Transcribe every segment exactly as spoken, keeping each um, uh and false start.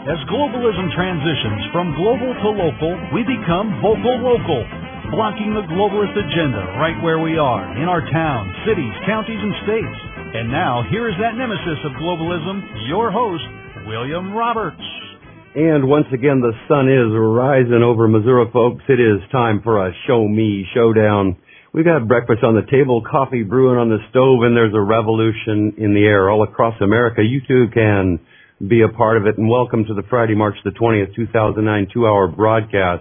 As globalism transitions from global to local, we become vocal local, blocking the globalist agenda right where we are, in our towns, cities, counties, and states. And now, here is that nemesis of globalism, your host, William Roberts. And once again, the sun is rising over Missouri, folks. It is time for a Show Me Showdown. We've got breakfast on the table, coffee brewing on the stove, and there's a revolution in the air all across America. You too can be a part of it. And welcome to the Friday, March the twentieth, two thousand nine, two-hour broadcast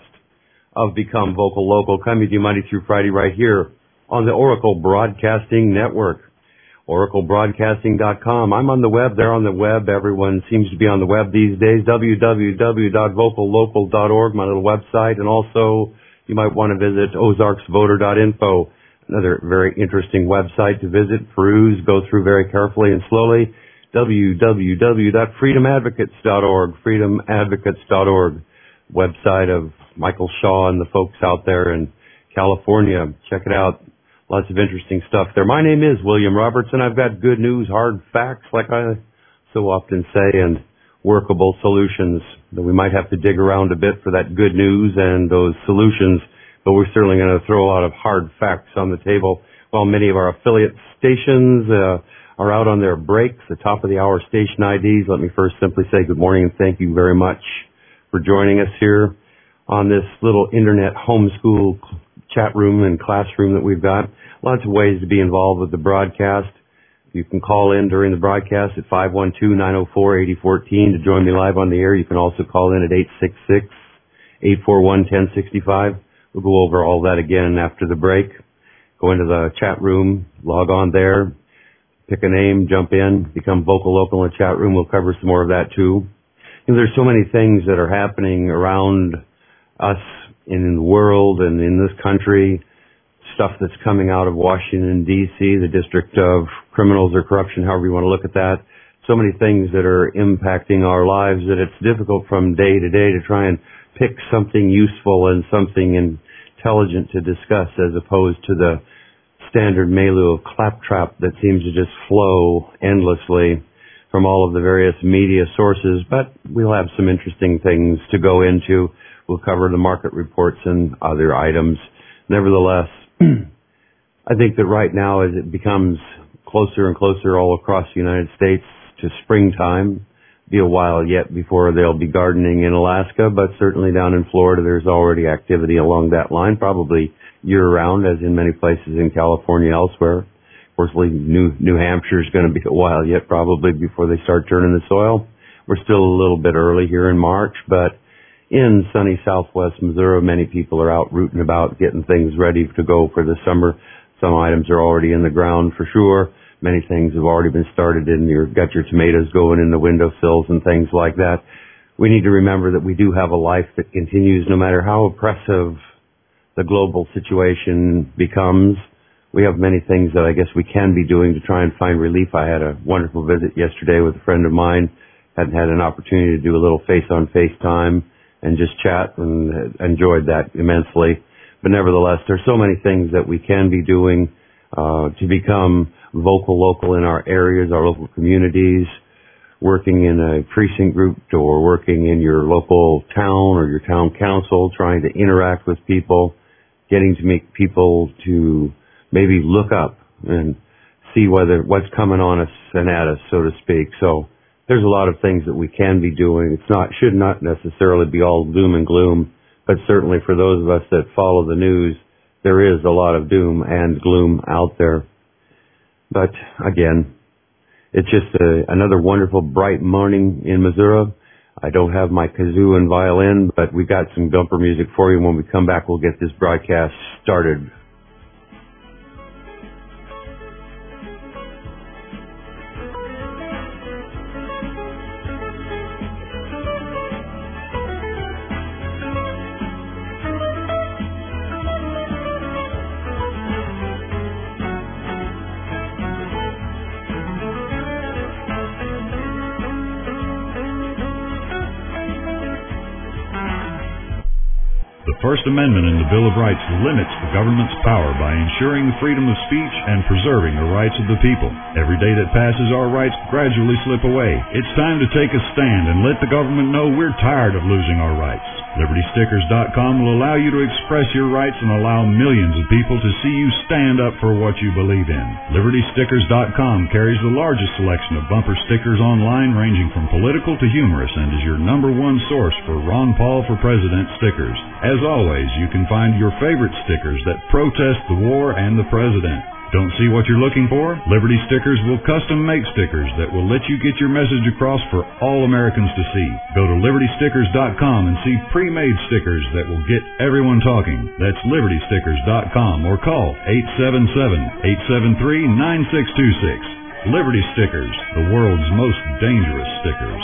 of Become Vocal Local, coming to you Monday through Friday right here on the Oracle Broadcasting Network, oracle broadcasting dot com. I'm on the web. They're on the web. Everyone seems to be on the web these days. w w w dot vocal local dot org, my little website. And also, you might want to visit ozarks voter dot info, another very interesting website to visit, peruse, go through very carefully and slowly. w w w dot freedom advocates dot org, freedom advocates dot org, website of Michael Shaw and the folks out there in California. Check it out. Lots of interesting stuff there. My name is William Roberts, and I've got good news, hard facts, like I so often say, and workable solutions. We might have to dig around a bit for that good news and those solutions, but we're certainly going to throw a lot of hard facts on the table. While many of our affiliate stations uh, are out on their breaks, the top of the hour station I Ds, let me first simply say good morning and thank you very much for joining us here on this little internet homeschool chat room and classroom that we've got. Lots of ways to be involved with the broadcast. You can call in during the broadcast at five one two, nine oh four, eight oh one four to join me live on the air. You can also call in at eight six six, eight four one, one oh six five. We'll go over all that again after the break. Go into the chat room, log on there, pick a name, jump in, become vocal local in the chat room. We'll cover some more of that too. You know, there's so many things that are happening around us in the world and in this country, stuff that's coming out of Washington, D C, the District of Criminals or Corruption, however you want to look at that. So many things that are impacting our lives that it's difficult from day to day to try and pick something useful and something intelligent to discuss as opposed to the standard milieu of claptrap that seems to just flow endlessly from all of the various media sources. But we'll have some interesting things to go into. We'll cover the market reports and other items. Nevertheless, I think that right now as it becomes closer and closer all across the United States to springtime, be a while yet before they'll be gardening in Alaska, but certainly down in Florida there's already activity along that line, probably year-round, as in many places in California elsewhere. Of course, New, New Hampshire's going to be a while yet probably before they start turning the soil. We're still a little bit early here in March, but in sunny southwest Missouri, many people are out rooting about, getting things ready to go for the summer. Some items are already in the ground for sure. Many things have already been started, and you've got your tomatoes going in the windowsills and things like that. We need to remember that we do have a life that continues no matter how oppressive the global situation becomes. We have many things that I guess we can be doing to try and find relief. I had a wonderful visit yesterday with a friend of mine. Hadn't had an opportunity to do a little face-on-face time and just chat, and enjoyed that immensely. But nevertheless, there's so many things that we can be doing uh, to become vocal local in our areas, our local communities, working in a precinct group or working in your local town or your town council, trying to interact with people, getting to make people to maybe look up and see whether what's coming on us and at us, so to speak. So there's a lot of things that we can be doing. It's not, should not necessarily be all doom and gloom, but certainly for those of us that follow the news, there is a lot of doom and gloom out there. But again, it's just a, another wonderful bright morning in Missouri. I don't have my kazoo and violin, but we've got some bumper music for you. When we come back, we'll get this broadcast started. First Amendment in the Bill of Rights limits the government's power by ensuring the freedom of speech and preserving the rights of the people. Every day that passes, our rights gradually slip away. It's time to take a stand and let the government know we're tired of losing our rights. Liberty Stickers dot com will allow you to express your rights and allow millions of people to see you stand up for what you believe in. Liberty Stickers dot com carries the largest selection of bumper stickers online, ranging from political to humorous, and is your number one source for Ron Paul for President stickers. As always, you can find your favorite stickers that protest the war and the president. Don't see what you're looking for? Liberty Stickers will custom make stickers that will let you get your message across for all Americans to see. Go to Liberty Stickers dot com and see pre-made stickers that will get everyone talking. That's Liberty Stickers dot com or call eight seven seven, eight seven three, nine six two six. Liberty Stickers, the world's most dangerous stickers.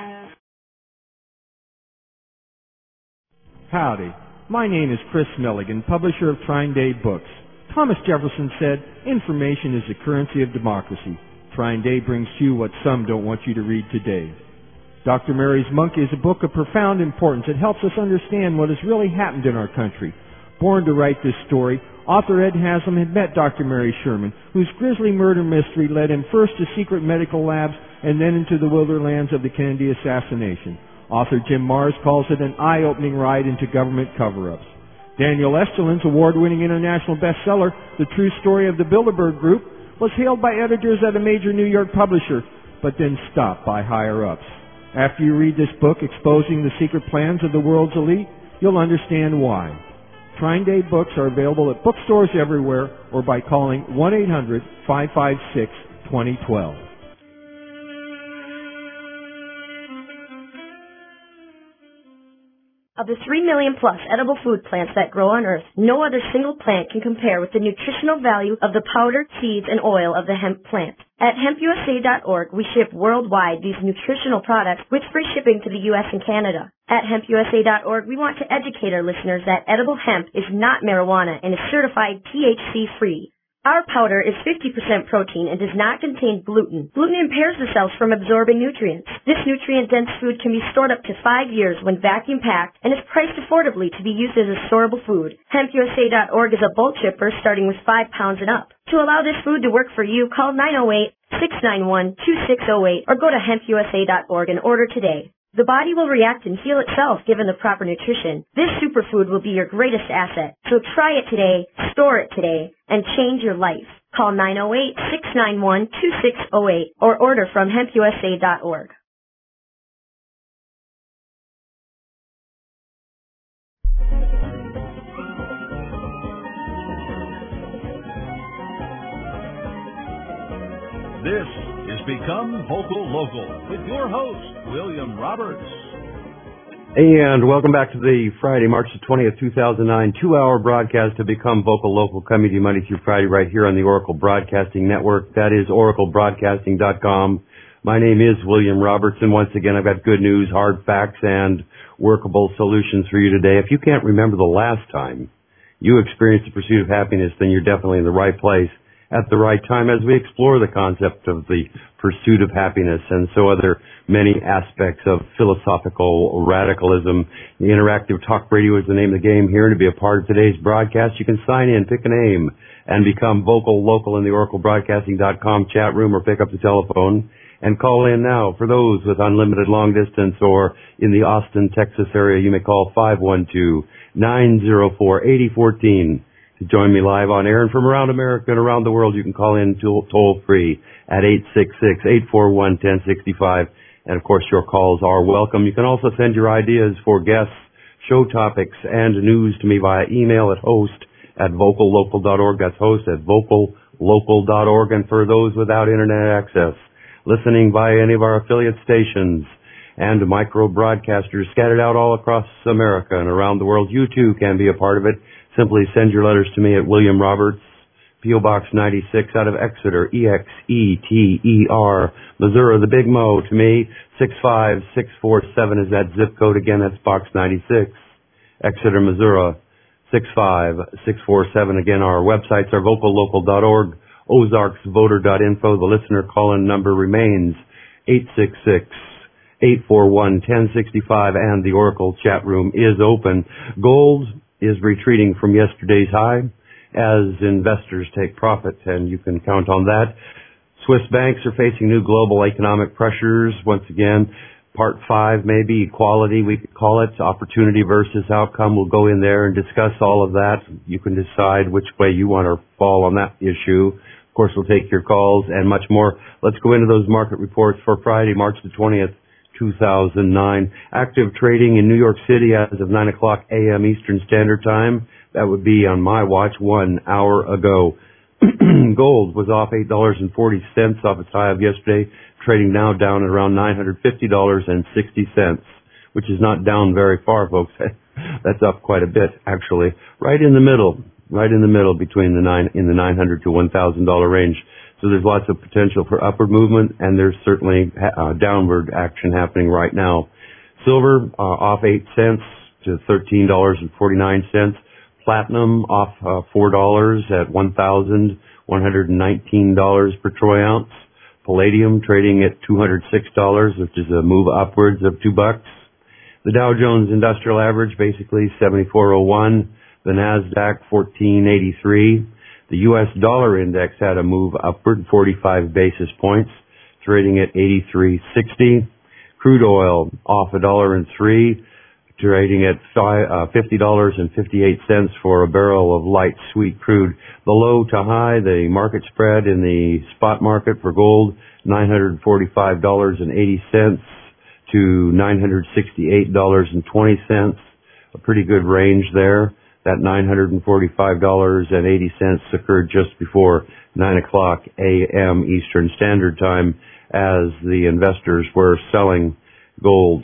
Howdy. My name is Chris Milligan, publisher of Trine Day Books. Thomas Jefferson said, information is the currency of democracy. Trine Day brings to you what some don't want you to read today. Doctor Mary's Monkey is a book of profound importance. It helps us understand what has really happened in our country. Born to write this story, author Ed Haslam had met Doctor Mary Sherman, whose grisly murder mystery led him first to secret medical labs and then into the wilderlands of the Kennedy assassination. Author Jim Marrs calls it an eye-opening ride into government cover-ups. Daniel Esterlin's award-winning international bestseller, The True Story of the Bilderberg Group, was hailed by editors at a major New York publisher, but then stopped by higher-ups. After you read this book exposing the secret plans of the world's elite, you'll understand why. Trine Day books are available at bookstores everywhere or by calling one eight hundred, five five six, two zero one two. Of the three million plus edible food plants that grow on Earth, no other single plant can compare with the nutritional value of the powder, seeds, and oil of the hemp plant. At hemp U S A dot org, we ship worldwide these nutritional products with free shipping to the U S and Canada. At hemp U S A dot org, we want to educate our listeners that edible hemp is not marijuana and is certified T H C-free. Our powder is fifty percent protein and does not contain gluten. Gluten impairs the cells from absorbing nutrients. This nutrient-dense food can be stored up to five years when vacuum-packed and is priced affordably to be used as a storable food. hemp U S A dot org is a bulk shipper starting with five pounds and up. To allow this food to work for you, call nine oh eight, six nine one, two six oh eight or go to hemp U S A dot org and order today. The body will react and heal itself given the proper nutrition. This superfood will be your greatest asset. So try it today, store it today, and change your life. Call nine oh eight, six nine one, two six oh eight or order from hemp U S A dot org. This is Become Vocal Local with your host, William Roberts. And welcome back to the Friday, March the twentieth, two thousand nine, two-hour broadcast to Become Vocal Local, coming to you Monday through Friday right here on the Oracle Broadcasting Network. That is oracle broadcasting dot com. My name is William Roberts, and once again, I've got good news, hard facts, and workable solutions for you today. If you can't remember the last time you experienced the pursuit of happiness, then you're definitely in the right place at the right time as we explore the concept of the pursuit of happiness and so other many aspects of philosophical radicalism. The Interactive Talk Radio is the name of the game here. To be a part of today's broadcast, you can sign in, pick a name, and become vocal local in the oracle broadcasting dot com chat room or pick up the telephone and call in now. For those with unlimited long distance or in the Austin, Texas area, you may call five one two, nine oh four, eight oh one four. To join me live on air, and from around America and around the world, you can call in toll free at eight six six, eight four one, one oh six five. And of course, your calls are welcome. You can also send your ideas for guests, show topics, and news to me via email at host at vocal local dot org. That's host at vocal local dot org. And for those without internet access, listening via any of our affiliate stations and micro broadcasters scattered out all across America and around the world, you too can be a part of it. Simply send your letters to me at William Roberts, P O Box ninety-six out of Exeter, E X E T E R, Missouri, the Big Mo. To me, six five six four seven is that zip code. Again, that's Box ninety-six, Exeter, Missouri, six five six four seven. Again, our websites are vocal local dot org, ozarks voter dot info. The listener call-in number remains eight six six, eight four one, one oh six five, and the Oracle chat room is open. Gold is retreating from yesterday's high as investors take profit, and you can count on that. Swiss banks are facing new global economic pressures. Once again, part five, maybe equality, we could call it, opportunity versus outcome. We'll go in there and discuss all of that. You can decide which way you want to fall on that issue. Of course, we'll take your calls and much more. Let's go into those market reports for Friday, March the twentieth, two thousand nine. Active trading in New York City as of nine o'clock a.m. Eastern Standard Time. That would be on my watch one hour ago. Gold was off eight dollars and forty cents off its high of yesterday, trading now down at around nine hundred fifty dollars and sixty cents, which is not down very far, folks. That's up quite a bit, actually. Right in the middle, right in the middle between the nine, in the nine hundred to one thousand dollars range. So there's lots of potential for upward movement, and there's certainly uh, downward action happening right now. Silver uh, off eight cents to thirteen dollars and forty-nine cents. Platinum off uh, four dollars at one thousand one hundred nineteen dollars per troy ounce. Palladium trading at two hundred six dollars, which is a move upwards of two bucks. The Dow Jones Industrial Average basically seventy-four oh one. The Nasdaq fourteen eighty-three. The U S dollar index had a move upward, forty-five basis points, trading at eighty-three sixty. Crude oil off a dollar and three, trading at fifty dollars and fifty-eight cents for a barrel of light sweet crude. The low to high, the market spread in the spot market for gold, nine hundred forty-five dollars and eighty cents to nine hundred sixty-eight dollars and twenty cents. A pretty good range there. That nine hundred forty-five dollars and eighty cents occurred just before nine o'clock a.m. Eastern Standard Time as the investors were selling gold,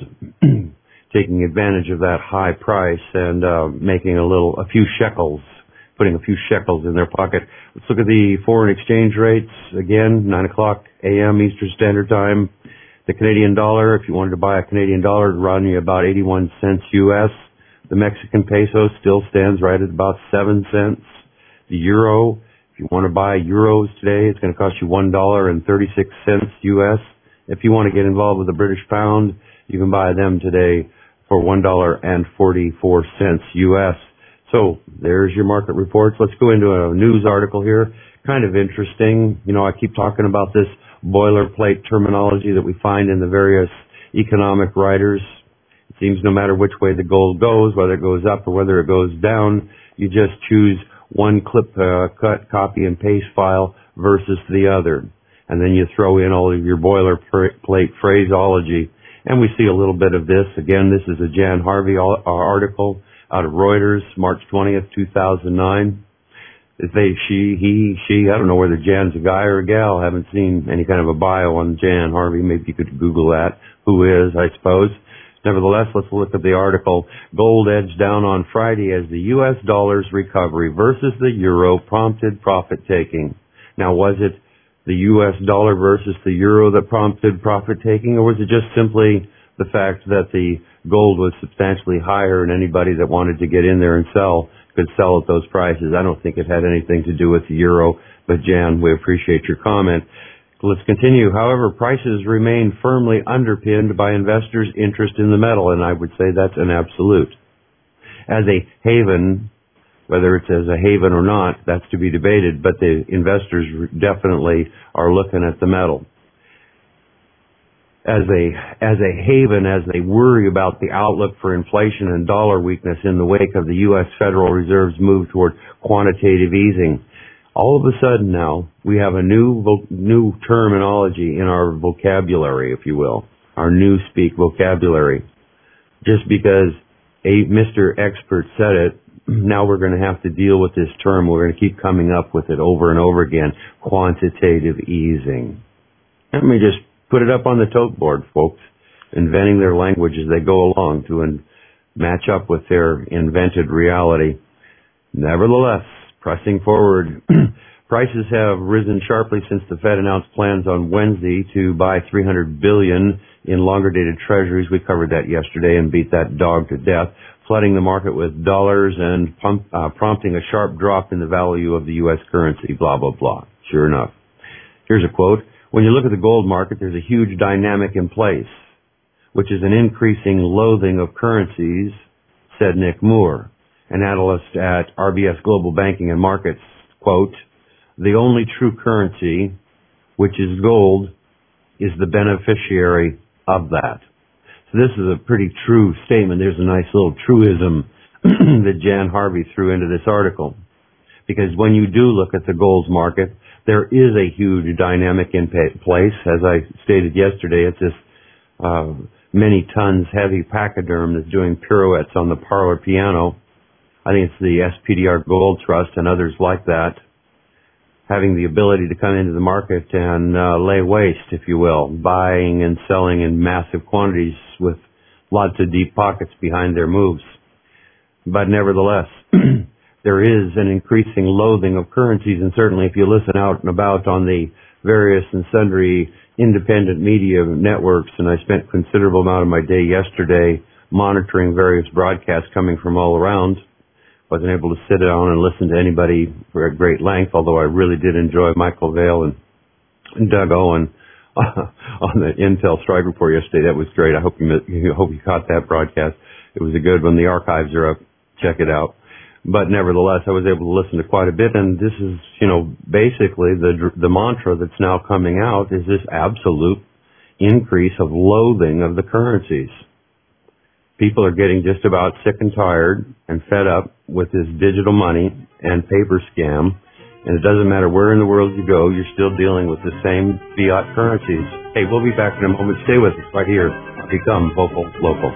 taking advantage of that high price and uh, making a little, a few shekels, putting a few shekels in their pocket. Let's look at the foreign exchange rates. Again, nine o'clock a.m. Eastern Standard Time. The Canadian dollar, if you wanted to buy a Canadian dollar, it'd run you about eighty-one cents U S. The Mexican peso still stands right at about seven cents. The euro, if you want to buy euros today, it's going to cost you one dollar and thirty-six cents U S. If you want to get involved with the British pound, you can buy them today for one dollar and forty-four cents U S. So there's your market reports. Let's go into a news article here. Kind of interesting. You know, I keep talking about this boilerplate terminology that we find in the various economic writers. It seems no matter which way the gold goes, whether it goes up or whether it goes down, you just choose one clip, uh, cut, copy, and paste file versus the other. And then you throw in all of your boilerplate phraseology. And we see a little bit of this. Again, this is a Jan Harvey article out of Reuters, March twentieth, two thousand nine. If they, she, he, she, I don't know whether Jan's a guy or a gal. I haven't seen any kind of a bio on Jan Harvey. Maybe you could Google that. Who is, I suppose. Nevertheless, let's look at the article. Gold edged down on Friday as the U S dollar's recovery versus the euro prompted profit-taking. Now, was it the U S dollar versus the euro that prompted profit-taking, or was it just simply the fact that the gold was substantially higher and anybody that wanted to get in there and sell could sell at those prices? I don't think it had anything to do with the euro, but Jan, we appreciate your comment. Let's continue. However, prices remain firmly underpinned by investors' interest in the metal, and I would say that's an absolute. As a haven, whether it's as a haven or not, that's to be debated, but the investors definitely are looking at the metal as a as a haven, as they worry about the outlook for inflation and dollar weakness in the wake of the U S Federal Reserve's move toward quantitative easing. All of a sudden now, we have a new vo- new terminology in our vocabulary, if you will, our new speak vocabulary. Just because a Mister Expert said it, now we're going to have to deal with this term. We're going to keep coming up with it over and over again, quantitative easing. Let me just put it up on the tote board, folks, inventing their language as they go along to in- match up with their invented reality. Nevertheless, pressing forward, prices have risen sharply since the Fed announced plans on Wednesday to buy three hundred billion dollars in longer-dated treasuries. We covered that yesterday and beat that dog to death, flooding the market with dollars and pump, uh, prompting a sharp drop in the value of the U S currency, blah, blah, blah. Sure enough. Here's a quote. When you look at the gold market, there's a huge dynamic in place, which is an increasing loathing of currencies, said Nick Moore. an analyst at R B S Global Banking and Markets, quote, "The only true currency, which is gold, is the beneficiary of that." So this is a pretty true statement. There's a nice little truism that Jan Harvey threw into this article. Because when you do look at the gold market, there is a huge dynamic in place. As I stated yesterday, it's this uh, many tons heavy pachyderm that's doing pirouettes on the parlor piano. I think it's the S P D R Gold Trust and others like that, having the ability to come into the market and uh, lay waste, if you will, buying and selling in massive quantities with lots of deep pockets behind their moves. But nevertheless, there is an increasing loathing of currencies, and certainly if you listen out and about on the various and sundry independent media networks, and I spent a considerable amount of my day yesterday monitoring various broadcasts coming from all around. Wasn't able to sit down and listen to anybody for a great length, although I really did enjoy Michael Vale and, and Doug Owen uh, on the Intel strike report yesterday. That was great. I hope you, I hope you caught that broadcast. It was a good one. The archives are up. Check it out. But nevertheless, I was able to listen to quite a bit, and this is, you know, basically the the mantra that's now coming out is this absolute increase of loathing of the currencies. People are getting just about sick and tired and fed up with this digital money and paper scam. And it doesn't matter where in the world you go, you're still dealing with the same fiat currencies. Hey, we'll be back in a moment. Stay with us right here. Become Vocal Local.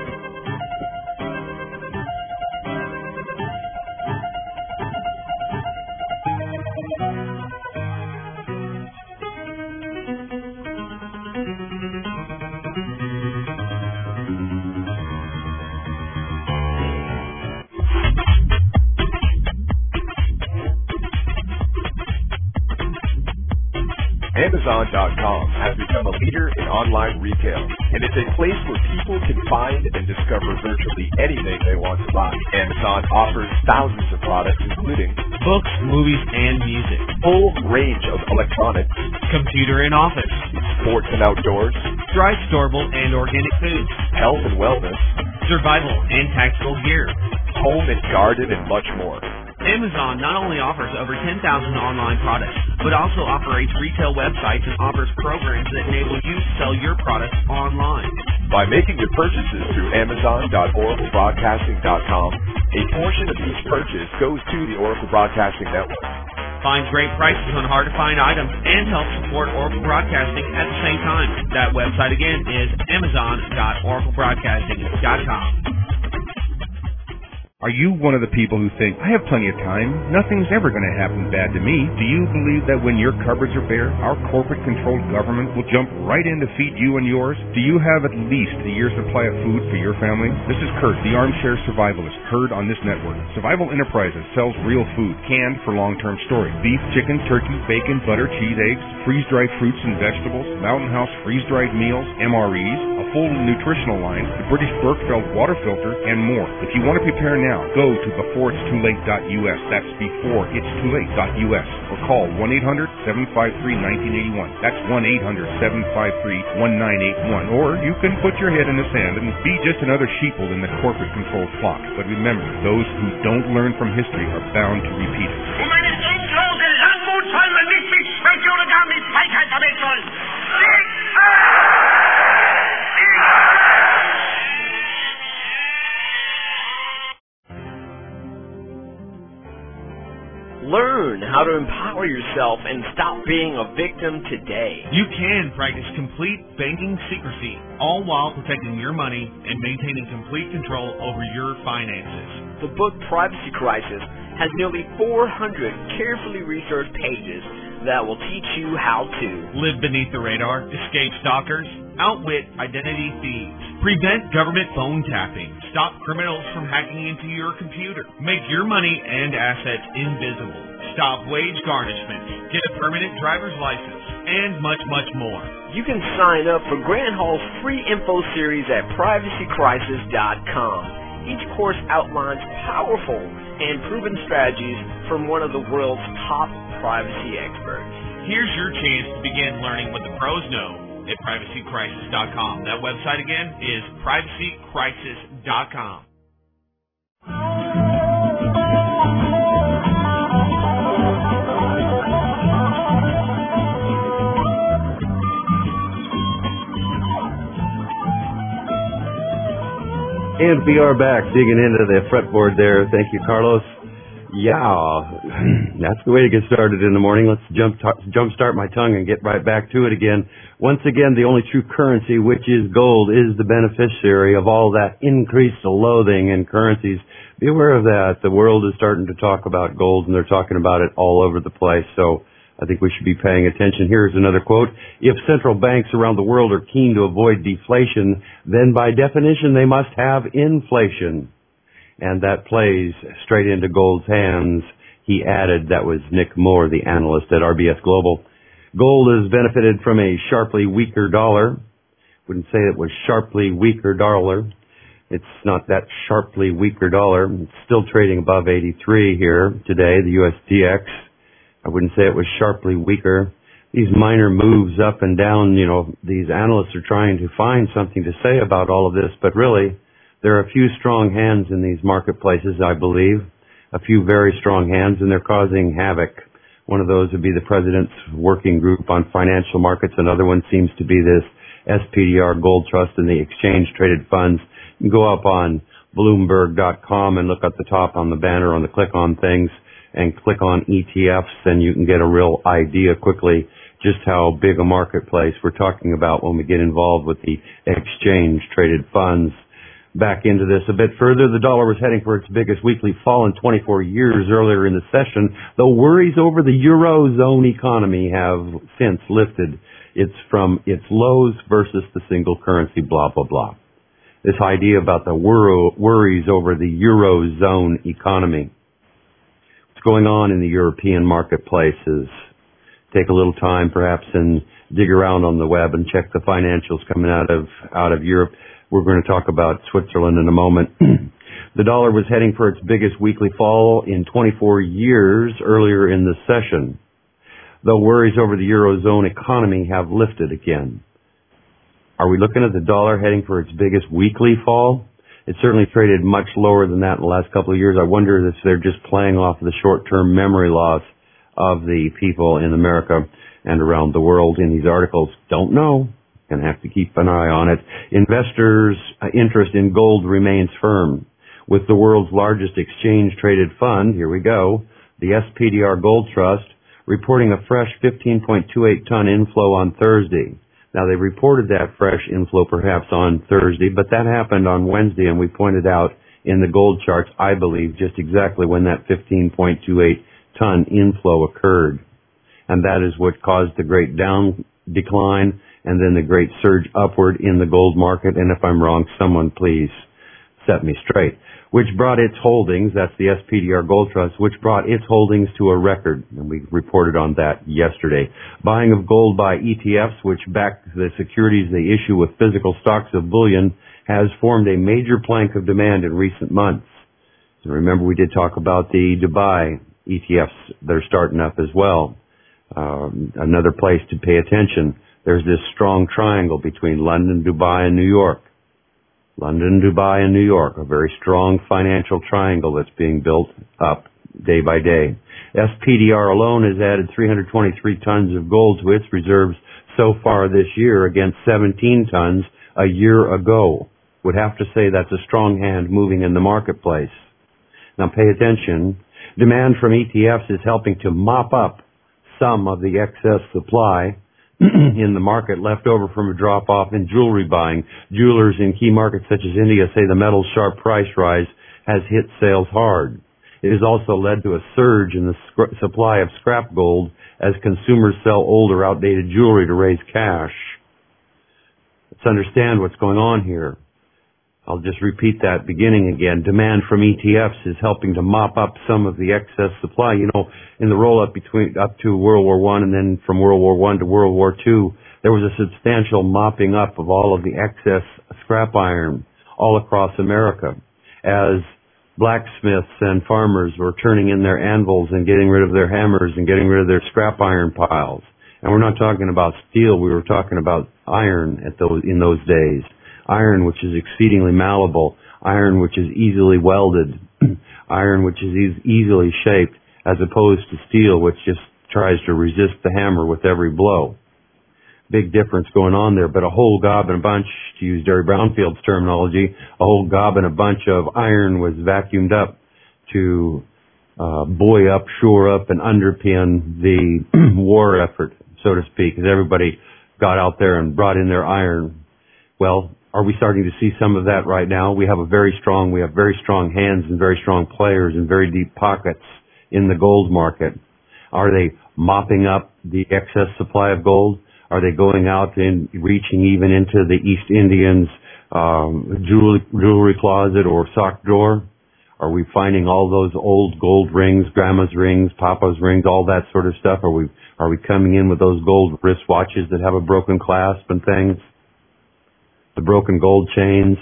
Amazon dot com has become a leader in online retail, and it's a place where people can find and discover virtually anything they want to buy. Amazon offers thousands of products, including books, movies, and music, full range of electronics, computer and office, sports and outdoors, dry, storable, and organic foods, health and wellness, survival and tactical gear, home and garden, and much more. Amazon not only offers over ten thousand online products, but also operates retail websites and offers programs that enable you to sell your products online. By making your purchases through Amazon dot Oracle Broadcasting dot com, a portion of each purchase goes to the Oracle Broadcasting Network. Find great prices on hard-to-find items and help support Oracle Broadcasting at the same time. That website again is Amazon dot Oracle Broadcasting dot com. Are you one of the people who think, I have plenty of time, nothing's ever going to happen bad to me? Do you believe that when your cupboards are bare, our corporate-controlled government will jump right in to feed you and yours? Do you have at least a year's supply of food for your family? This is Kurt, the armchair survivalist, heard on this network. Survival Enterprises sells real food, canned for long-term storage. Beef, chicken, turkey, bacon, butter, cheese, eggs, freeze-dried fruits and vegetables, Mountain House freeze-dried meals, M R Es, a full nutritional line, the British Berkefeld water filter, and more. If you want to prepare now, go to before it's too late dot U S. That's before it's too late dot U S. Or call one eight hundred seven five three one nine eight one. That's one eight hundred seven five three one nine eight one. Or you can put your head in the sand and be just another sheeple in the corporate-controlled flock. But remember, those who don't learn from history are bound to repeat it. Um eine endlose Langmut soll man nicht mit Schwäche oder gar mit Feigheit verwechseln. Learn how to empower yourself and stop being a victim today. You can practice complete banking secrecy, all while protecting your money and maintaining complete control over your finances. The book Privacy Crisis has nearly four hundred carefully researched pages that will teach you how to live beneath the radar, escape stalkers, outwit identity thieves, prevent government phone tapping, stop criminals from hacking into your computer, make your money and assets invisible, stop wage garnishments, get a permanent driver's license, and much, much more. You can sign up for Grant Hall's free info series at privacy crisis dot com. Each course outlines powerful and proven strategies from one of the world's top privacy experts. Here's your chance to begin learning what the pros know at privacy crisis dot com. That website again is privacy crisis dot com. And we are back digging into the fretboard there. Thank you, Carlos. Yeah, that's the way to get started in the morning. Let's jump t- jumpstart my tongue and get right back to it again. Once again, the only true currency, which is gold, is the beneficiary of all that increased loathing in currencies. Be aware of that. The world is starting to talk about gold, and they're talking about it all over the place. So I think we should be paying attention. Here's another quote. If central banks around the world are keen to avoid deflation, then by definition they must have inflation. And that plays straight into gold's hands. He added, that was Nick Moore, the analyst at R B S Global. Gold has benefited from a sharply weaker dollar. Wouldn't say it was sharply weaker dollar. It's not that sharply weaker dollar. It's still trading above eighty-three here today, the U S D X. I wouldn't say it was sharply weaker. These minor moves up and down, you know, these analysts are trying to find something to say about all of this, but really, there are a few strong hands in these marketplaces, I believe. A few very strong hands, and they're causing havoc. One of those would be the President's Working Group on Financial Markets. Another one seems to be this S P D R Gold Trust and the Exchange Traded Funds. You can go up on Bloomberg dot com and look at the top on the banner on the click on things and click on E T Fs, and you can get a real idea quickly just how big a marketplace we're talking about when we get involved with the Exchange Traded Funds. Back into this a bit further, the dollar was heading for its biggest weekly fall in twenty-four years earlier in the session, though worries over the Eurozone economy have since lifted. It's from its lows versus the single currency, blah, blah, blah. This idea about the wor- worries over the Eurozone economy. What's going on in the European marketplaces? Take a little time perhaps and dig around on the web and check the financials coming out of out of Europe. We're going to talk about Switzerland in a moment. The dollar was heading for its biggest weekly fall in twenty-four years earlier in the session, though worries over the Eurozone economy have lifted again. Are we looking at the dollar heading for its biggest weekly fall? It certainly traded much lower than that in the last couple of years. I wonder if they're just playing off the short-term memory loss of the people in America and around the world in these articles. Don't know. Going to have to keep an eye on it. Investors' interest in gold remains firm. With the world's largest exchange-traded fund, here we go, the S P D R Gold Trust, reporting a fresh fifteen point two eight ton inflow on Thursday. Now, they reported that fresh inflow perhaps on Thursday, but that happened on Wednesday, and we pointed out in the gold charts, I believe, just exactly when that fifteen point two eight ton inflow occurred. And that is what caused the great down decline and then the great surge upward in the gold market. And if I'm wrong, someone please set me straight. Which brought its holdings, that's the S P D R Gold Trust, which brought its holdings to a record. And we reported on that yesterday. Buying of gold by E T Fs, which back the securities they issue with physical stocks of bullion, has formed a major plank of demand in recent months. And remember, we did talk about the Dubai E T Fs that are starting up as well. Um, another place to pay attention. There's this strong triangle between London, Dubai, and New York. London, Dubai, and New York, a very strong financial triangle that's being built up day by day. S P D R alone has added three hundred twenty-three tons of gold to its reserves so far this year against seventeen tons a year ago. Would have to say that's a strong hand moving in the marketplace. Now pay attention. Demand from E T Fs is helping to mop up some of the excess supply in the market left over from a drop-off in jewelry buying. Jewelers in key markets such as India say the metal's sharp price rise has hit sales hard. It has also led to a surge in the sc- supply of scrap gold as consumers sell older, outdated jewelry to raise cash. Let's understand what's going on here. I'll just repeat that beginning again. Demand from E T Fs is helping to mop up some of the excess supply. You know, in the roll-up between up to World War One and then from World War One to World War Two, there was a substantial mopping up of all of the excess scrap iron all across America as blacksmiths and farmers were turning in their anvils and getting rid of their hammers and getting rid of their scrap iron piles. And we're not talking about steel. We were talking about iron at those in those days. Iron which is exceedingly malleable, iron which is easily welded, iron which is e- easily shaped, as opposed to steel which just tries to resist the hammer with every blow. big difference going on there. But a whole gob and a bunch, to use Derry Brownfield's terminology, a whole gob and a bunch of iron was vacuumed up to uh, buoy up, shore up, and underpin the war effort, so to speak, as everybody got out there and brought in their iron. Well, are we starting to see some of that right now? We have a very strong, we have very strong hands and very strong players and very deep pockets in the gold market. Are they mopping up the excess supply of gold? Are they going out and reaching even into the East Indians' um, jewelry, jewelry closet or sock drawer? Are we finding all those old gold rings, grandma's rings, papa's rings, all that sort of stuff? Are we are we coming in with those gold wristwatches that have a broken clasp and things? The broken gold chains,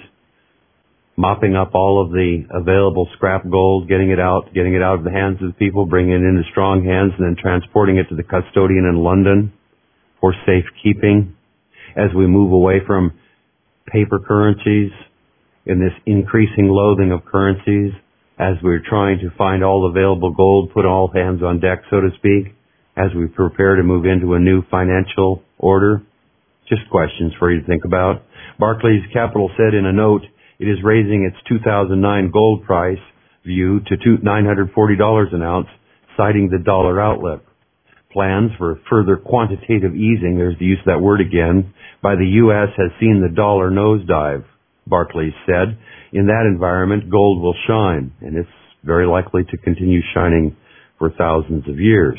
mopping up all of the available scrap gold, getting it out, getting it out of the hands of the people, bringing it into strong hands, and then transporting it to the custodian in London for safekeeping as we move away from paper currencies in this increasing loathing of currencies, as we're trying to find all available gold, put all hands on deck, so to speak, as we prepare to move into a new financial order. Just questions for you to think about. Barclays Capital said in a note it is raising its two thousand nine gold price view to nine hundred forty dollars an ounce, citing the dollar outlook. Plans for further quantitative easing, there's the use of that word again, by the U S has seen the dollar nosedive, Barclays said. In that environment, gold will shine, and it's very likely to continue shining for thousands of years.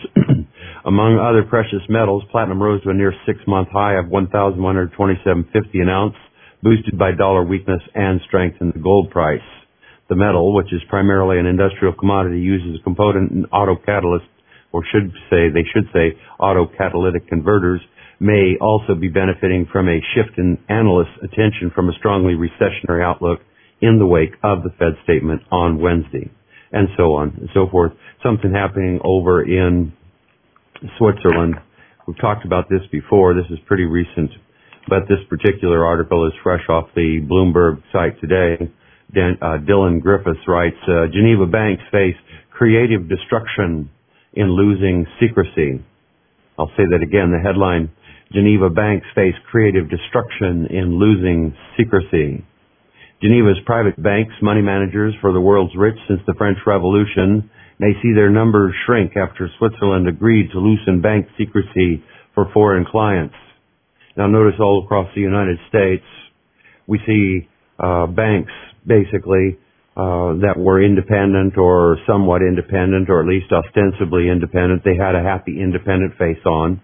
Among other precious metals, platinum rose to a near six-month high of one thousand one hundred twenty-seven fifty an ounce, boosted by dollar weakness and strength in the gold price. The metal, which is primarily an industrial commodity, uses a component in auto catalyst, or should say, they should say, auto catalytic converters, may also be benefiting from a shift in analysts' attention from a strongly recessionary outlook in the wake of the Fed statement on Wednesday, and so on and so forth. Something happening over in Switzerland. We've talked about this before. This is pretty recent, but this particular article is fresh off the Bloomberg site today. Dan, uh, Dylan Griffiths writes, uh, Geneva banks face creative destruction in losing secrecy. I'll say that again, the headline, Geneva banks face creative destruction in losing secrecy. Geneva's private banks, money managers for the world's rich since the French Revolution, may see their numbers shrink after Switzerland agreed to loosen bank secrecy for foreign clients. Now notice all across the United States, we see uh, banks basically uh, that were independent or somewhat independent or at least ostensibly independent. They had a happy independent face on.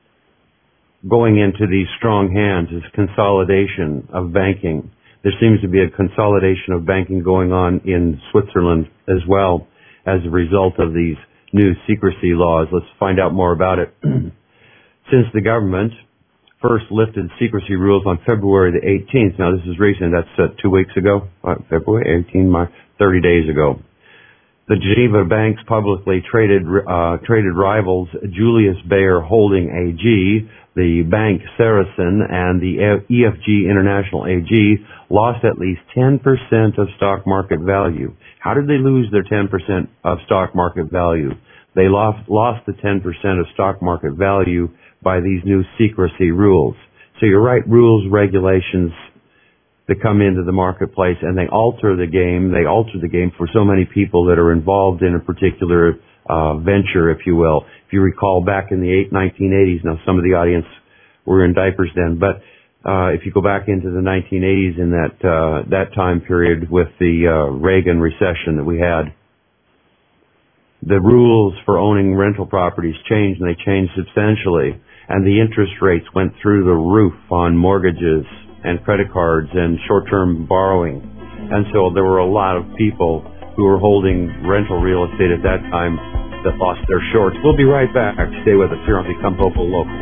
Going into these strong hands is consolidation of banking. There seems to be a consolidation of banking going on in Switzerland as well as a result of these new secrecy laws. Let's find out more about it. Since the government first lifted secrecy rules on February the eighteenth, now this is recent, that's uh, two weeks ago, uh, February eighteenth, thirty days ago. The Geneva Bank's publicly traded uh, traded rivals Julius Baer Holding A G, the Bank Saracen, and the E F G International A G lost at least ten percent of stock market value. How did they lose their ten percent of stock market value? They lost, lost the ten percent of stock market value by these new secrecy rules. So you're right, rules, regulations that come into the marketplace and they alter the game. They alter the game for so many people that are involved in a particular uh, venture, if you will. If you recall back in the nineteen eighties, now some of the audience were in diapers then, but uh, if you go back into the nineteen eighties in that uh, that time period with the uh, Reagan recession that we had, the rules for owning rental properties changed, and they changed substantially, and the interest rates went through the roof on mortgages and credit cards and short-term borrowing. And so there were a lot of people who were holding rental real estate at that time that lost their shorts. We'll be right back. Stay with us here on Become Vocal Local.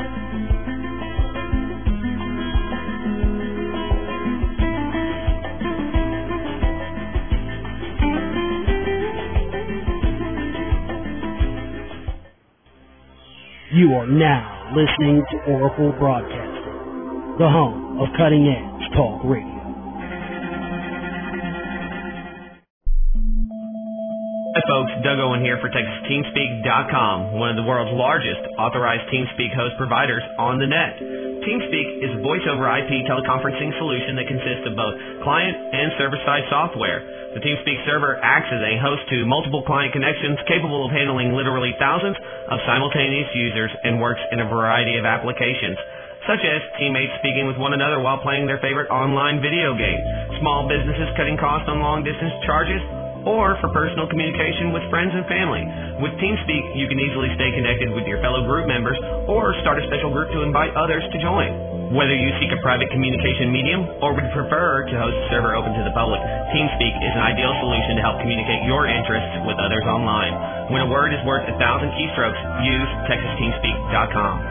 You are now listening to Oracle Broadcasting, the home of cutting-edge talk radio. Hi folks, Doug Owen here for Texas Teamspeak dot com, one of the world's largest authorized TeamSpeak host providers on the net. TeamSpeak is a voice-over I P teleconferencing solution that consists of both client and server-side software. The TeamSpeak server acts as a host to multiple client connections capable of handling literally thousands of simultaneous users and works in a variety of applications, such as teammates speaking with one another while playing their favorite online video game, small businesses cutting costs on long-distance charges, or for personal communication with friends and family. With TeamSpeak, you can easily stay connected with your fellow group members or start a special group to invite others to join. Whether you seek a private communication medium or would prefer to host a server open to the public, TeamSpeak is an ideal solution to help communicate your interests with others online. When a word is worth a thousand keystrokes, use Texas Teamspeak dot com.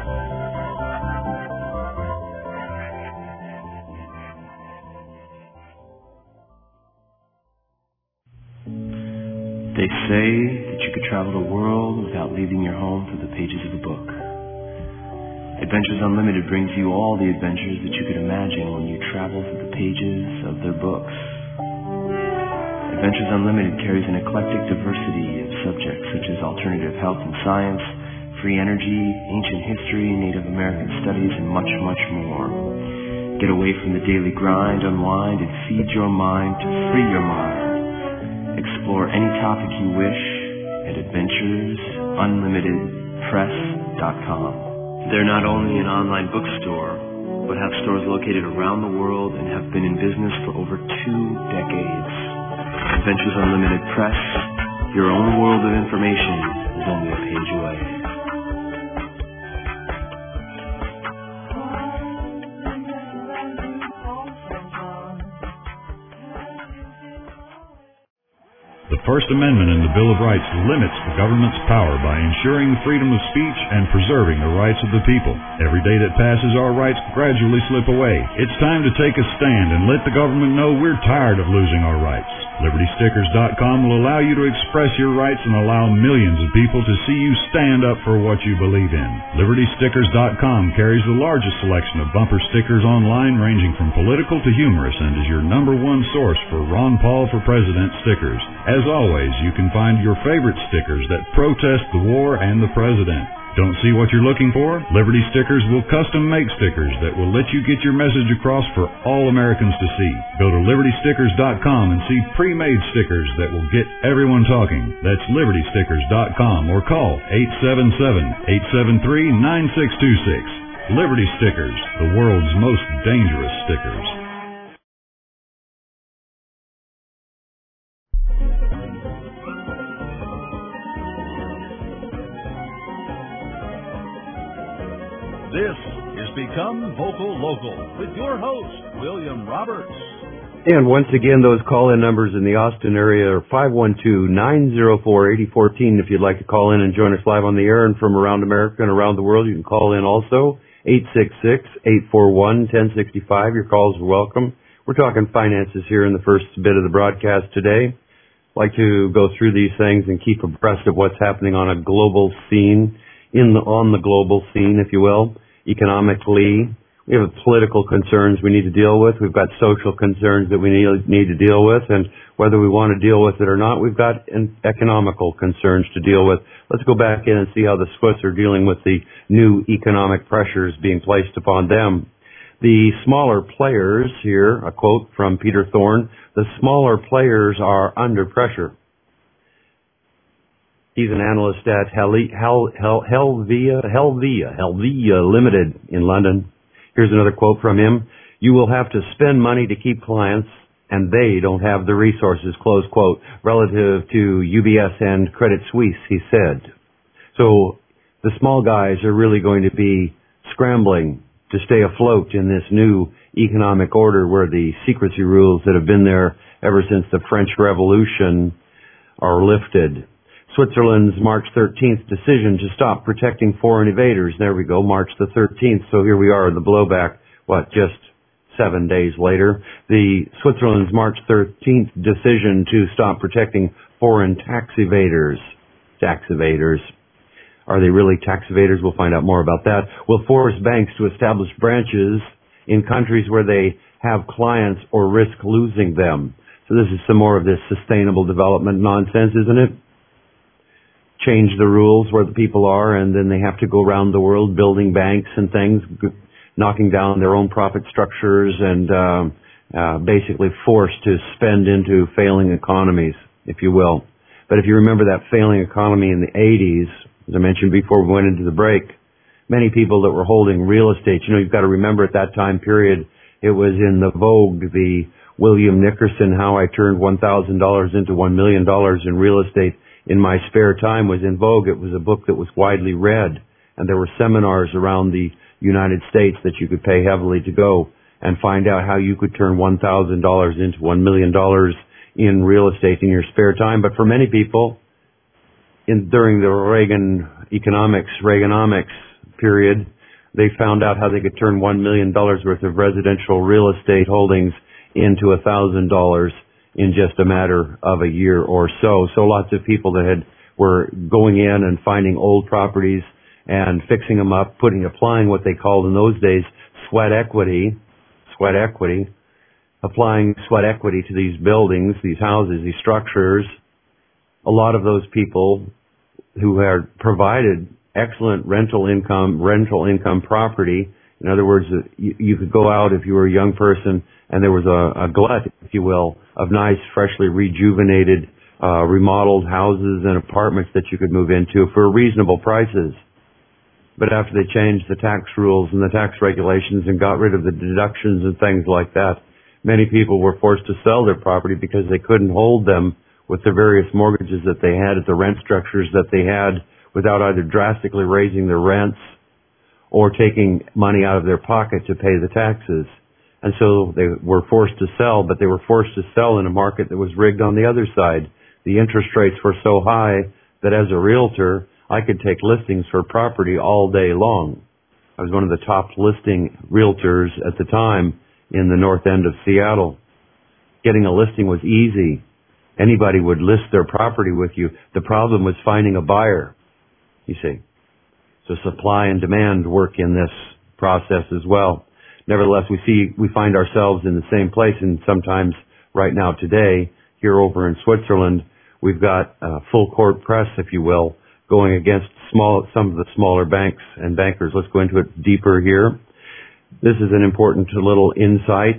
They say that you could travel the world without leaving your home for the pages of a book. Adventures Unlimited brings you all the adventures that you could imagine when you travel through the pages of their books. Adventures Unlimited carries an eclectic diversity of subjects such as alternative health and science, free energy, ancient history, Native American studies, and much, much more. Get away from the daily grind, unwind, and feed your mind to free your mind. Explore any topic you wish at Adventures Unlimited Press dot com. They're not only an online bookstore, but have stores located around the world and have been in business for over two decades. Adventures Unlimited Press, your own world of information is only a page away. The First Amendment in the Bill of Rights limits the government's power by ensuring freedom of speech and preserving the rights of the people. Every day that passes, our rights gradually slip away. It's time to take a stand and let the government know we're tired of losing our rights. Liberty Stickers dot com will allow you to express your rights and allow millions of people to see you stand up for what you believe in. Liberty Stickers dot com carries the largest selection of bumper stickers online, ranging from political to humorous, and is your number one source for Ron Paul for President stickers. As always, you can find your favorite stickers that protest the war and the president. Don't see what you're looking for? Liberty Stickers will custom make stickers that will let you get your message across for all Americans to see. Go to Liberty Stickers dot com and see pre-made stickers that will get everyone talking. That's Liberty Stickers dot com or call eight seven seven, eight seven three, nine six two six. Liberty Stickers, the world's most dangerous stickers. This is Become Vocal Local with your host, William Roberts. And once again, those call-in numbers in the Austin area are five one two, nine zero four, eight zero one four. If you'd like to call in and join us live on the air, and from around America and around the world, you can call in also, eight six six, eight four one, one zero six five. Your calls are welcome. We're talking finances here in the first bit of the broadcast today. I'd like to go through these things and keep abreast of what's happening on a global scene, in the, on the global scene, if you will, economically. We have political concerns we need to deal with. We've got social concerns that we need, need to deal with. And whether we want to deal with it or not, we've got an economical concerns to deal with. Let's go back in and see how the Swiss are dealing with the new economic pressures being placed upon them. The smaller players here, a quote from Peter Thorne, the smaller players are under pressure. He's an analyst at Hel- Hel- Hel- Helvia, Helvia, Helvia Limited in London. Here's another quote from him. You will have to spend money to keep clients, and they don't have the resources, close quote, relative to U B S and Credit Suisse, he said. So the small guys are really going to be scrambling to stay afloat in this new economic order where the secrecy rules that have been there ever since the French Revolution are lifted. Switzerland's March thirteenth decision to stop protecting foreign invaders. There we go, March the thirteenth. So here we are, the blowback, what, just seven days later. The Switzerland's March thirteenth decision to stop protecting foreign tax evaders. Tax evaders. Are they really tax evaders? We'll find out more about that. Will force banks to establish branches in countries where they have clients or risk losing them. So this is some more of this sustainable development nonsense, isn't it? change the rules where the people are, and then they have to go around the world building banks and things, knocking down their own profit structures, and um, uh, basically forced to spend into failing economies, if you will. But if you remember that failing economy in the eighties, as I mentioned before we went into the break, many people that were holding real estate, you know, you've got to remember at that time period, it was in the vogue, the William Nickerson, How I Turned one thousand dollars into one million dollars in Real Estate in My Spare Time was in vogue. It was a book that was widely read, and there were seminars around the United States that you could pay heavily to go and find out how you could turn one thousand dollars into one million dollars in real estate in your spare time. But for many people, in, during the Reagan economics, Reaganomics period, they found out how they could turn one million dollars worth of residential real estate holdings into one thousand dollars in just a matter of a year or so. So lots of people that had were going in and finding old properties and fixing them up, putting, applying what they called in those days sweat equity, sweat equity, applying sweat equity to these buildings, these houses, these structures. A lot of those people who had provided excellent rental income, rental income property. In other words, you, you could go out if you were a young person and there was a, a glut, if you will, of nice, freshly rejuvenated, uh, remodeled houses and apartments that you could move into for reasonable prices. But after they changed the tax rules and the tax regulations and got rid of the deductions and things like that, many people were forced to sell their property because they couldn't hold them with the various mortgages that they had at the rent structures that they had without either drastically raising their rents or taking money out of their pocket to pay the taxes. And so they were forced to sell, but they were forced to sell in a market that was rigged on the other side. The interest rates were so high that as a realtor, I could take listings for property all day long. I was one of the top listing realtors at the time in the north end of Seattle. Getting a listing was easy. Anybody would list their property with you. The problem was finding a buyer, you see. So supply and demand work in this process as well. Nevertheless, we see, we find ourselves in the same place, and sometimes right now today, here over in Switzerland, we've got a full court press, if you will, going against small, some of the smaller banks and bankers. Let's go into it deeper here. This is an important little insight.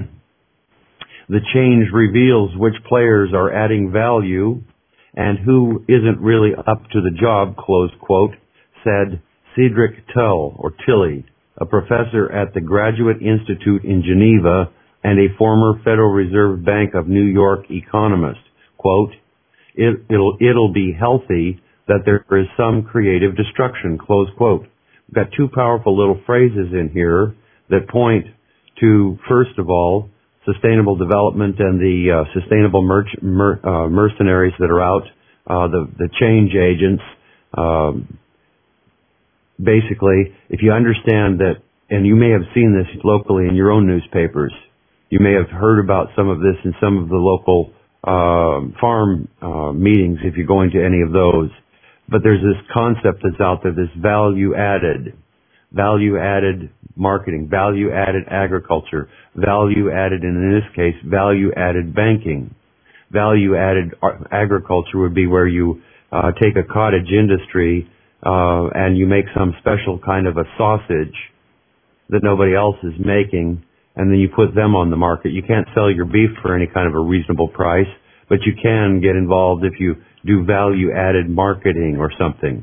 The change reveals which players are adding value and who isn't really up to the job, close quote, said Cedric Tull, or Tilly, a professor at the Graduate Institute in Geneva and a former Federal Reserve Bank of New York economist. Quote, it, it'll, it'll be healthy that there is some creative destruction, close quote. We've got two powerful little phrases in here that point to, first of all, sustainable development and the uh, sustainable merch- mer- uh, mercenaries that are out, uh, the, the change agents. Um, basically, if you understand that, and you may have seen this locally in your own newspapers, you may have heard about some of this in some of the local uh, farm uh, meetings if you're going to any of those. But there's this concept that's out there, this value added, value added marketing, value added agriculture, value added, and in this case, value added banking. Value added agriculture would be where you uh, take a cottage industry uh, and you make some special kind of a sausage that nobody else is making, and then you put them on the market. You can't sell your beef for any kind of a reasonable price, but you can get involved if you do value-added marketing or something.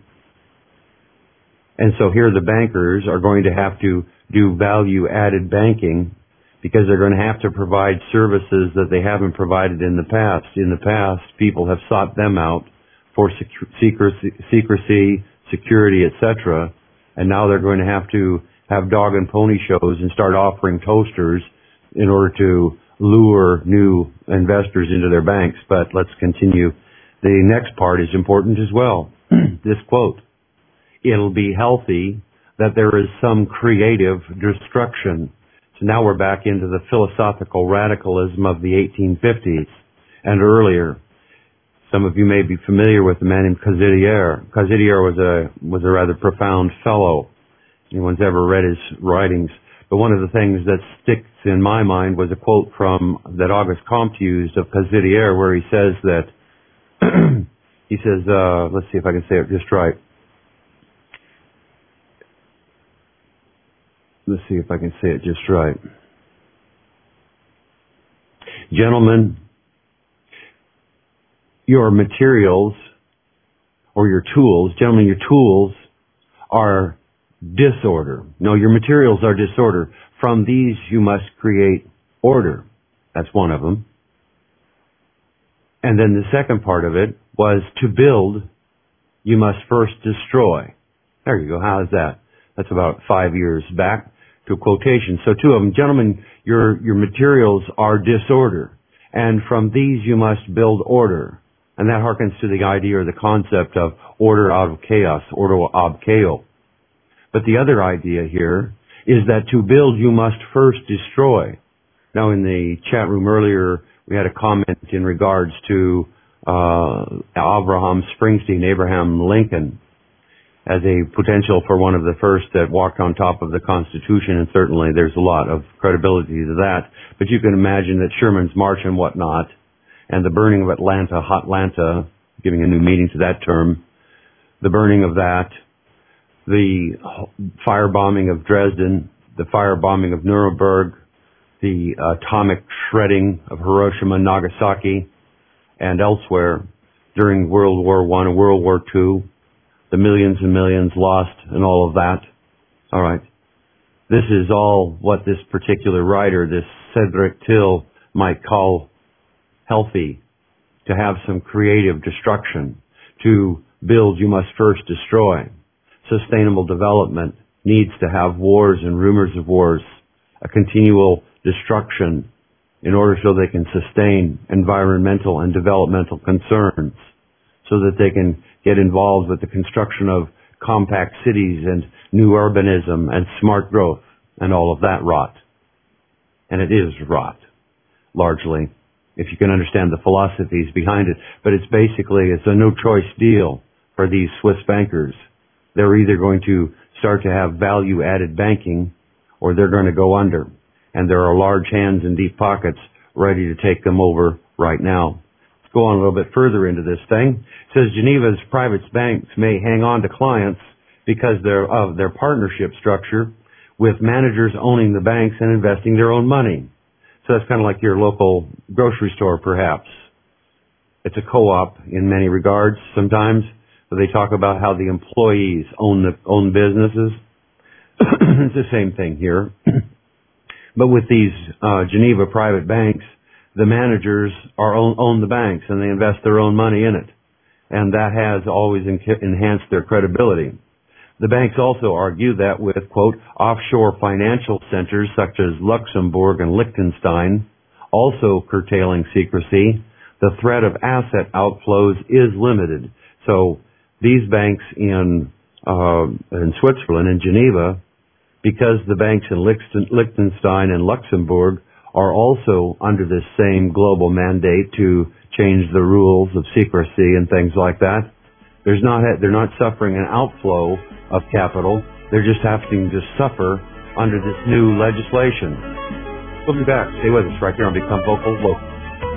And so here the bankers are going to have to do value-added banking because they're going to have to provide services that they haven't provided in the past. In the past, people have sought them out for secrecy, secrecy security, et cetera, and now they're going to have to have dog and pony shows and start offering toasters in order to lure new investors into their banks. But let's continue. The next part is important as well. This quote, it'll be healthy that there is some creative destruction. So now we're back into the philosophical radicalism of the eighteen fifties and earlier. Some of you may be familiar with a man named Cazadier. Cazadier was a, was a rather profound fellow. Anyone's ever read his writings. But one of the things that sticks in my mind was a quote from that Auguste Comte used of Cazadier, where he says that He says, uh, let's see if I can say it just right. Let's see if I can say it just right. Gentlemen, your materials or your tools, gentlemen, your tools are disorder. No, your materials are disorder. From these you must create order. That's one of them. And then the second part of it was to build, you must first destroy. There you go. How is that? That's about five years back to a quotation. So two of them. Gentlemen, your, your materials are disorder. And from these you must build order. And that harkens to the idea or the concept of order out of chaos, order ab chaos. But the other idea here is that to build you must first destroy. Now in the chat room earlier, we had a comment in regards to uh, Abraham Springsteen, Abraham Lincoln, as a potential for one of the first that walked on top of the Constitution, and certainly there's a lot of credibility to that. But you can imagine that Sherman's March and whatnot, and the burning of Atlanta, Hotlanta, giving a new meaning to that term, the burning of that, the firebombing of Dresden, the firebombing of Nuremberg, the atomic shredding of Hiroshima and Nagasaki, and elsewhere during World War One and World War Two, the millions and millions lost and all of that. All right. This is all what this particular writer, this Cedric Till, might call healthy, to have some creative destruction. To build, you must first destroy. Sustainable development needs to have wars and rumors of wars, a continual destruction in order so they can sustain environmental and developmental concerns, so that they can get involved with the construction of compact cities and new urbanism and smart growth and all of that rot. And it is rot, largely, if you can understand the philosophies behind it. But it's basically, it's a no-choice deal for these Swiss bankers. They're either going to start to have value-added banking or they're going to go under. And there are large hands and deep pockets ready to take them over right now. Let's go on a little bit further into this thing. It says Geneva's private banks may hang on to clients because they're of their partnership structure with managers owning the banks and investing their own money. So that's kind of like your local grocery store, perhaps. It's a co-op in many regards sometimes. But they talk about how the employees own the own businesses. It's the same thing here. But with these uh, Geneva private banks, the managers are own, own the banks and they invest their own money in it. And that has always en- enhanced their credibility. The banks also argue that with, quote, offshore financial centers such as Luxembourg and Liechtenstein also curtailing secrecy, the threat of asset outflows is limited. So these banks in uh, in Switzerland, in Geneva, because the banks in Liechtenstein and Luxembourg are also under this same global mandate to change the rules of secrecy and things like that, there's not they're not suffering an outflow of capital. They're just having to suffer under this new legislation. We'll be back. Stay with us right here on Become Vocal Local.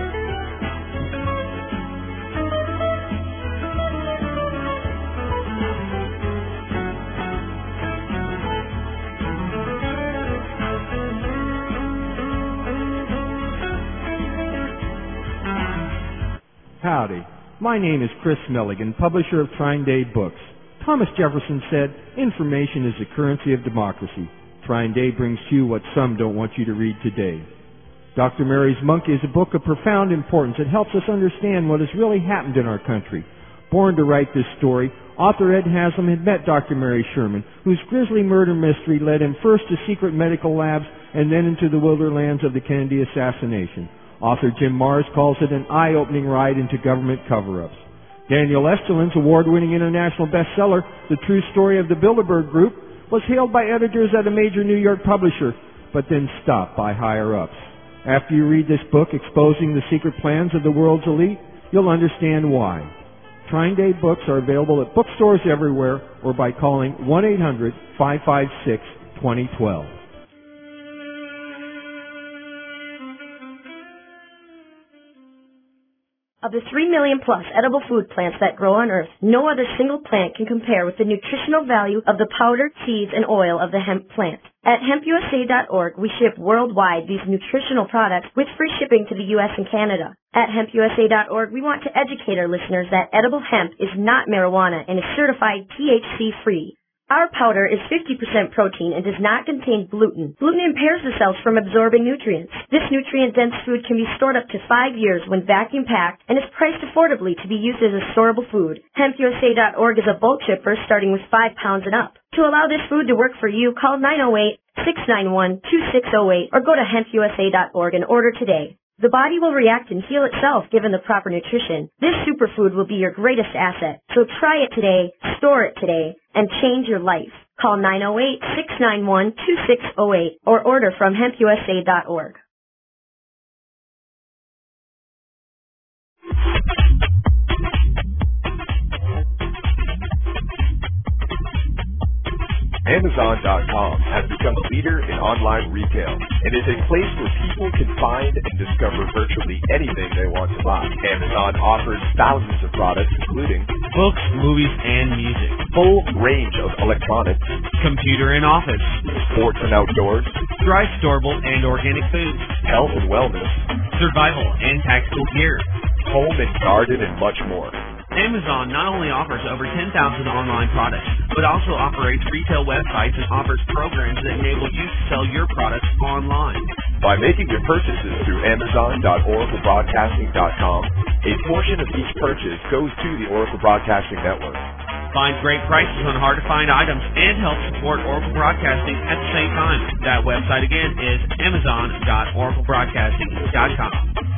Howdy. My name is Chris Milligan, publisher of Trine Day Books. Thomas Jefferson said, information is the currency of democracy. Trine Day brings to you what some don't want you to read today. Doctor Mary's Monkey is a book of profound importance. It helps us understand what has really happened in our country. Born to write this story, author Ed Haslam had met Doctor Mary Sherman, whose grisly murder mystery led him first to secret medical labs and then into the wilderlands of the Kennedy assassination. Author Jim Marrs calls it an eye-opening ride into government cover-ups. Daniel Esterlin's award-winning international bestseller, The True Story of the Bilderberg Group, was hailed by editors at a major New York publisher, but then stopped by higher-ups. After you read this book exposing the secret plans of the world's elite, you'll understand why. Trine Day Books are available at bookstores everywhere or by calling one eight hundred, five five six, two zero one two. Of the three million plus edible food plants that grow on Earth, no other single plant can compare with the nutritional value of the powder, seeds, and oil of the hemp plant. At hemp u s a dot org, we ship worldwide these nutritional products with free shipping to the U S and Canada. At hemp u s a dot org, we want to educate our listeners that edible hemp is not marijuana and is certified T H C-free. Our powder is fifty percent protein and does not contain gluten. Gluten impairs the cells from absorbing nutrients. This nutrient-dense food can be stored up to five years when vacuum-packed and is priced affordably to be used as a storable food. hemp u s a dot org is a bulk shipper starting with five pounds and up. To allow this food to work for you, call nine oh eight, six nine one, two six oh eight or go to hemp u s a dot org and order today. The body will react and heal itself given the proper nutrition. This superfood will be your greatest asset. So try it today, store it today, and change your life. Call nine oh eight, six nine one, two six oh eight or order from hemp u s a dot org. Amazon dot com has become a leader in online retail and is a place where people can find and discover virtually anything they want to buy. Amazon offers thousands of products including books, movies, and music, full range of electronics, computer and office, sports and outdoors, dry, storable, and organic foods, health and wellness, survival and tactical gear, home and garden, and much more. Amazon not only offers over ten thousand online products, but also operates retail websites and offers programs that enable you to sell your products online. By making your purchases through Amazon dot Oracle Broadcasting dot com, a portion of each purchase goes to the Oracle Broadcasting Network. Find great prices on hard-to-find items and help support Oracle Broadcasting at the same time. That website again is Amazon dot Oracle Broadcasting dot com.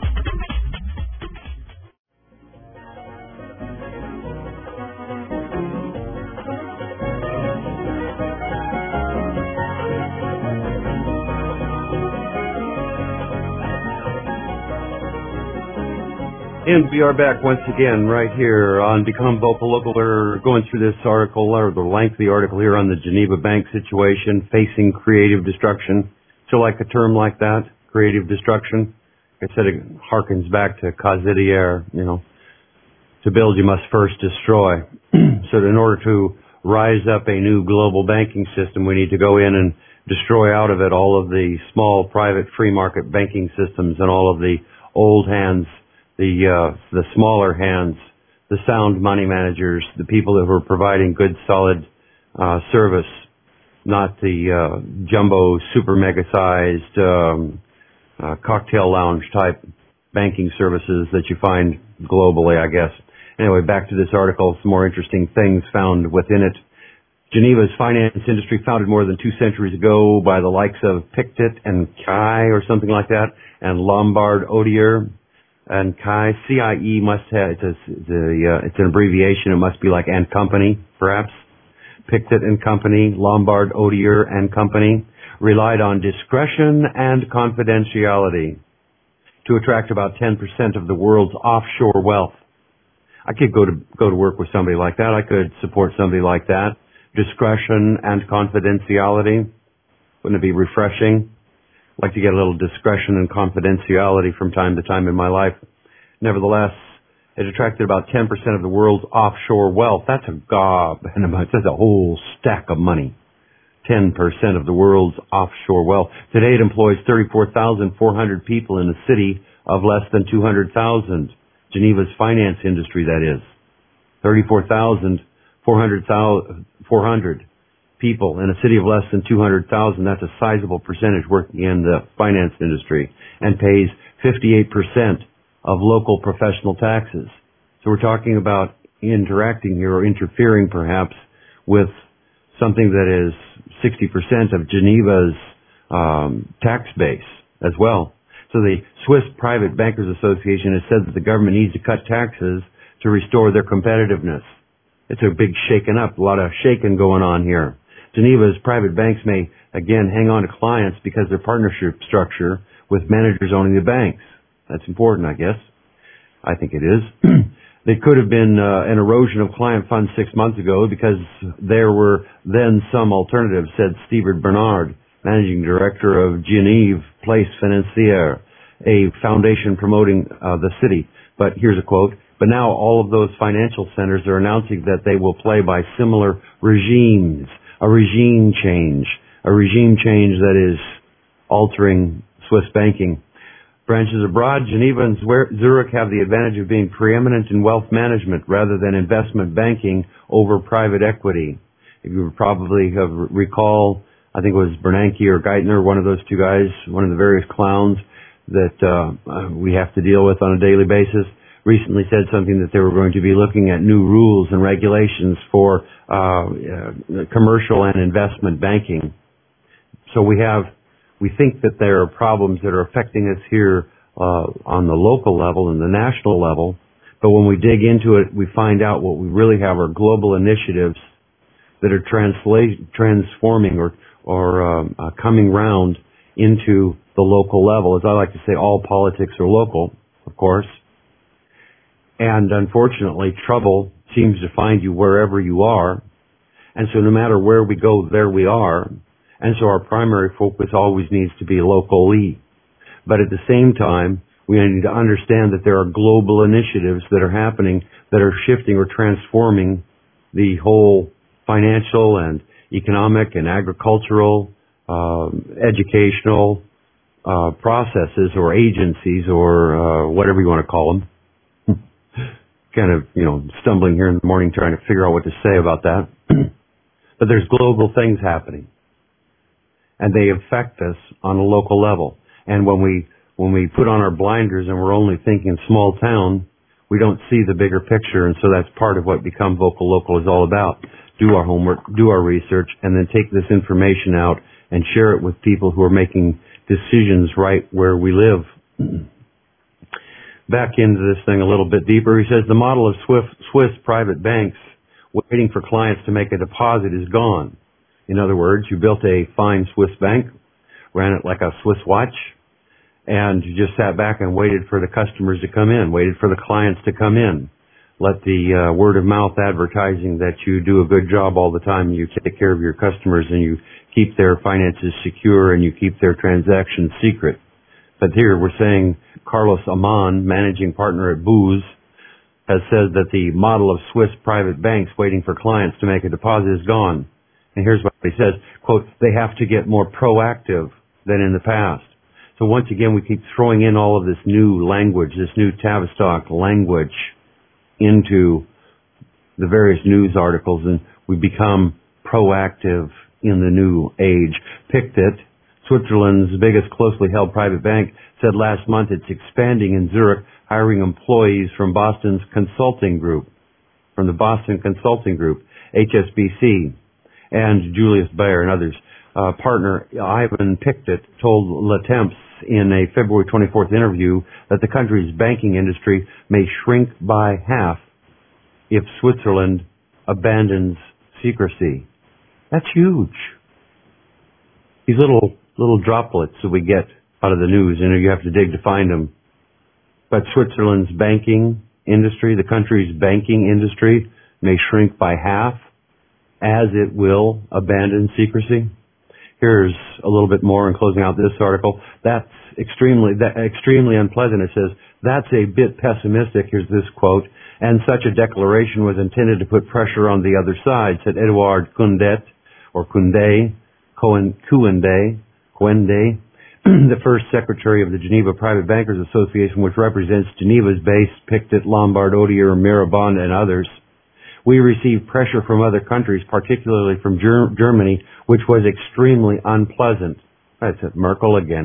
And we are back once again right here on Become Vocal Local. We're going through this article, or the lengthy article here on the Geneva Bank situation, facing creative destruction. So like a term like that, creative destruction. Like I said, it harkens back to causidiere, you know. To build, you must first destroy. So in order to rise up a new global banking system, we need to go in and destroy out of it all of the small private free market banking systems and all of the old hands, the uh, the smaller hands, the sound money managers, the people that were providing good, solid uh, service, not the uh, jumbo, super mega-sized um, uh, cocktail lounge type banking services that you find globally, I guess. Anyway, back to this article, some more interesting things found within it. Geneva's finance industry, founded more than two centuries ago by the likes of Pictet and Kai or something like that, and Lombard Odier. And Kai, C I E must have, it's, a, it's, a, uh, it's an abbreviation, it must be like and Company, perhaps. Pictet and Company, Lombard Odier and Company, relied on discretion and confidentiality to attract about ten percent of the world's offshore wealth. I could go to, go to work with somebody like that. I could support somebody like that. Discretion and confidentiality. Wouldn't it be refreshing? I'd like to get a little discretion and confidentiality from time to time in my life. Nevertheless, it attracted about ten percent of the world's offshore wealth. That's a gob, and that's a whole stack of money. ten percent of the world's offshore wealth. Today it employs thirty-four thousand four hundred people in a city of less than two hundred thousand. Geneva's finance industry, that is. thirty-four thousand four hundred people in a city of less than two hundred thousand. That's a sizable percentage working in the finance industry and pays fifty-eight percent of local professional taxes. So we're talking about interacting here or interfering perhaps with something that is sixty percent of Geneva's um, tax base as well. So the Swiss Private Bankers Association has said that the government needs to cut taxes to restore their competitiveness. It's a big shaking up, a lot of shaking going on here. Geneva's private banks may, again, hang on to clients because their partnership structure with managers owning the banks. That's important, I guess. I think it is. There could have been uh, an erosion of client funds six months ago because there were then some alternatives, said Stevard Bernard, Managing Director of Geneve Place Financière, a foundation promoting uh, the city. But here's a quote. But now all of those financial centers are announcing that they will play by similar regimes, a regime change, a regime change that is altering Swiss banking. Branches abroad, Geneva and Zurich have the advantage of being preeminent in wealth management rather than investment banking over private equity. You probably have recall, I think it was Bernanke or Geithner, one of those two guys, one of the various clowns that uh, we have to deal with on a daily basis, recently said something that they were going to be looking at new rules and regulations for uh, uh, commercial and investment banking. So we have, we think that there are problems that are affecting us here uh, on the local level and the national level, but when we dig into it, we find out what we really have are global initiatives that are transla- transforming or, or um, uh, coming round into the local level. As I like to say, all politics are local, of course. And unfortunately, trouble seems to find you wherever you are. And so no matter where we go, there we are. And so our primary focus always needs to be locally. But at the same time, we need to understand that there are global initiatives that are happening that are shifting or transforming the whole financial and economic and agricultural, um, educational uh, processes or agencies or uh, whatever you want to call them. Kind of, you know, stumbling here in the morning trying to figure out what to say about that. But there's global things happening. And they affect us on a local level. And when we when we put on our blinders and we're only thinking small town, we don't see the bigger picture. And so that's part of what Become Vocal Local is all about. Do our homework, do our research, and then take this information out and share it with people who are making decisions right where we live. Back into this thing a little bit deeper, he says the model of Swiss, Swiss private banks waiting for clients to make a deposit is gone. In other words, you built a fine Swiss bank, ran it like a Swiss watch, and you just sat back and waited for the customers to come in, waited for the clients to come in. Let the uh, word of mouth advertising that you do a good job all the time, you take care of your customers and you keep their finances secure and you keep their transactions secret. But here we're saying Carlos Aman, managing partner at Booz, has said that the model of Swiss private banks waiting for clients to make a deposit is gone. And here's what he says, quote, they have to get more proactive than in the past. So once again, we keep throwing in all of this new language, this new Tavistock language into the various news articles, and we become proactive in the new age. Pictet, Switzerland's biggest closely held private bank, said last month it's expanding in Zurich, hiring employees from Boston's consulting group, from the Boston Consulting Group, H S B C, and Julius Baer and others. Uh, partner Ivan Pictet told Le Temps in a February twenty-fourth interview that the country's banking industry may shrink by half if Switzerland abandons secrecy. That's huge. These little little droplets that we get out of the news, you know, you have to dig to find them. But Switzerland's banking industry, the country's banking industry, may shrink by half as it will abandon secrecy. Here's a little bit more in closing out this article. That's extremely, that, extremely unpleasant. It says, that's a bit pessimistic. Here's this quote. And such a declaration was intended to put pressure on the other side, said Edouard Kundet, or Kunde, Kuende, Kuende, the first secretary of the Geneva Private Bankers Association, which represents Geneva's base, Pictet, Lombard, Odier, Mirabond, and others. We received pressure from other countries, particularly from Ger- Germany, which was extremely unpleasant. That's it, Merkel again,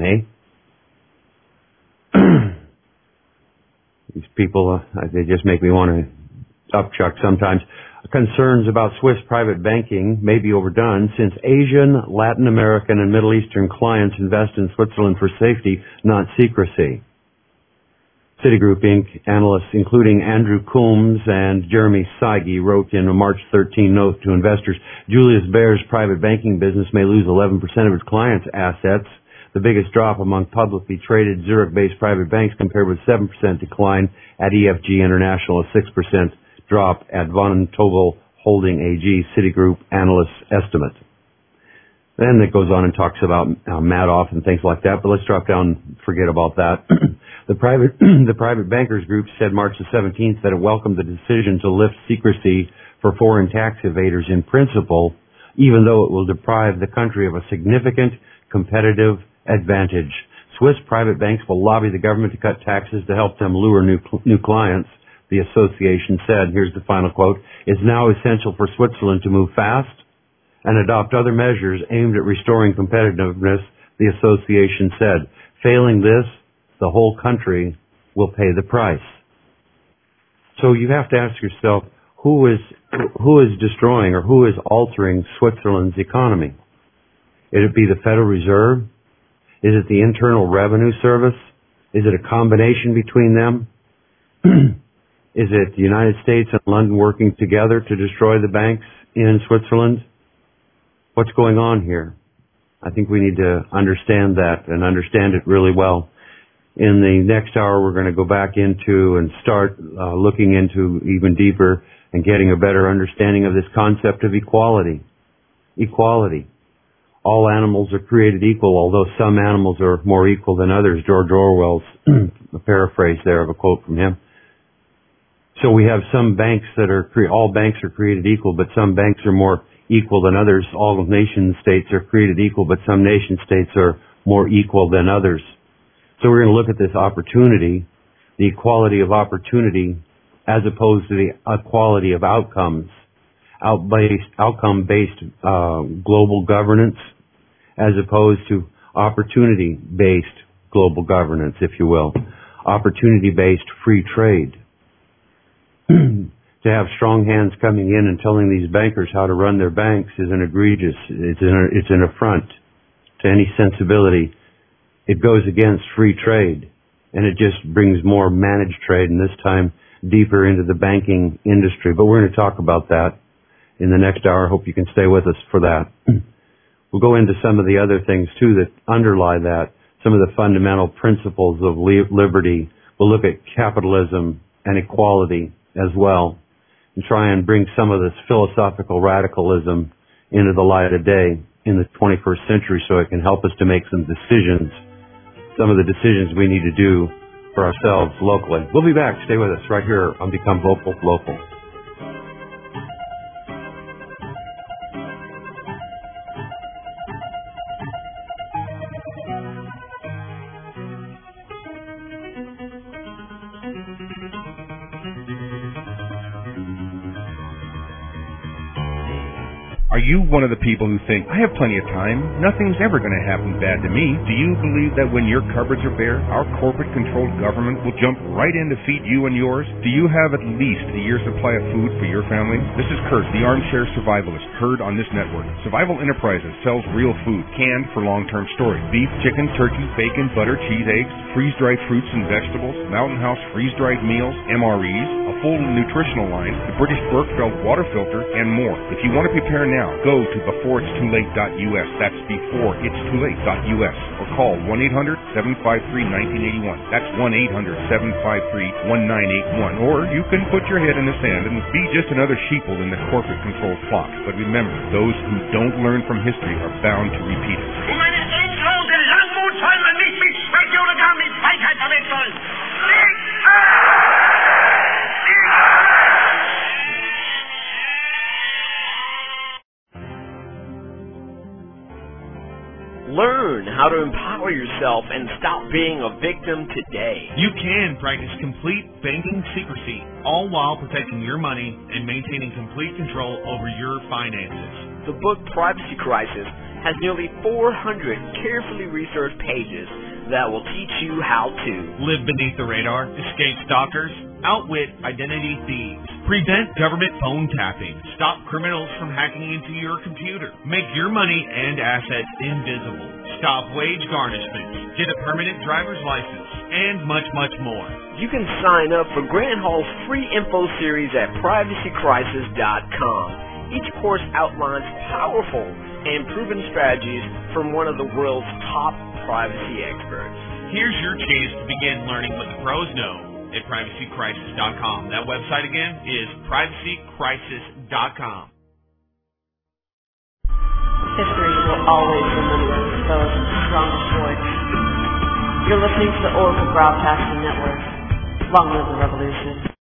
eh? These people, uh, they just make me want to upchuck sometimes. Concerns about Swiss private banking may be overdone since Asian, Latin American, and Middle Eastern clients invest in Switzerland for safety, not secrecy. Citigroup Incorporated analysts, including Andrew Coombs and Jeremy Seige, wrote in a March thirteenth note to investors, Julius Baer's private banking business may lose eleven percent of its clients' assets, the biggest drop among publicly traded Zurich-based private banks, compared with seven percent decline at E F G International, a six percent drop at Von Tobel Holding A G, Citigroup analyst estimate. Then it goes on and talks about uh, Madoff and things like that, but let's drop down and forget about that. The private, the private bankers group said March the seventeenth that it welcomed the decision to lift secrecy for foreign tax evaders in principle, even though it will deprive the country of a significant competitive advantage. Swiss private banks will lobby the government to cut taxes to help them lure new, new clients, the association said. Here's the final quote. It's now essential for Switzerland to move fast and adopt other measures aimed at restoring competitiveness, the association said. Failing this, the whole country will pay the price. So you have to ask yourself, who is who is destroying or who is altering Switzerland's economy? Would it be the Federal Reserve? Is it the Internal Revenue Service? Is it a combination between them? Is it the United States and London working together to destroy the banks in Switzerland? What's going on here? I think we need to understand that and understand it really well. In the next hour, we're going to go back into and start uh, looking into even deeper and getting a better understanding of this concept of equality. Equality. All animals are created equal, although some animals are more equal than others. George Orwell's a paraphrase there of a quote from him. So we have some banks that are, cre- all banks are created equal, but some banks are more equal than others. All nation states are created equal, but some nation states are more equal than others. So we're going to look at this opportunity, the equality of opportunity, as opposed to the equality of outcomes, out-based, outcome-based uh, global governance, as opposed to opportunity-based global governance, if you will, opportunity-based free trade. To have strong hands coming in and telling these bankers how to run their banks is an egregious, it's an, it's an affront to any sensibility. It goes against free trade, and it just brings more managed trade, and this time deeper into the banking industry. But we're going to talk about that in the next hour. I hope you can stay with us for that. We'll go into some of the other things, too, that underlie that, some of the fundamental principles of liberty. We'll look at capitalism and equality as well, and try and bring some of this philosophical radicalism into the light of day in the twenty-first century so it can help us to make some decisions, some of the decisions we need to do for ourselves locally. We'll be back. Stay with us right here on Become Vocal Local. Are you one of the people who think, I have plenty of time, nothing's ever going to happen bad to me? Do you believe that when your cupboards are bare, our corporate-controlled government will jump right in to feed you and yours? Do you have at least a year's supply of food for your family? This is Kurt, the armchair survivalist, heard on this network. Survival Enterprises sells real food, canned for long-term storage. Beef, chicken, turkey, bacon, butter, cheese, eggs, freeze-dried fruits and vegetables, Mountain House freeze-dried meals, M R Es, a full nutritional line, the British Berkefeld water filter, and more. If you want to prepare now, go to before it's too late dot U S. That's before it's too late dot U S. Or call one eight hundred seven five three one nine eight one. That's one eight hundred seven five three one nine eight one. Or you can put your head in the sand and be just another sheeple in the corporate-controlled flock. But remember, those who don't learn from history are bound to repeat it. Meine endlose Langmut soll man nicht mit Schwäche oder gar mit Feigheit verwechseln. Learn how to empower yourself and stop being a victim today. You can practice complete banking secrecy, all while protecting your money and maintaining complete control over your finances. The book Privacy Crisis has nearly four hundred carefully researched pages that will teach you how to live beneath the radar, escape stalkers, outwit identity thieves, prevent government phone tapping, stop criminals from hacking into your computer, make your money and assets invisible, stop wage garnishment, get a permanent driver's license, and much, much more. You can sign up for Grant Hall's free info series at privacy crisis dot com. Each course outlines powerful and proven strategies from one of the world's top privacy experts. Here's your chance to begin learning what the pros know at privacy crisis dot com. That website again is privacy crisis dot com. History will always remember those strongest voices. You're listening to the Oracle Broadcasting Network. Long live the revolution.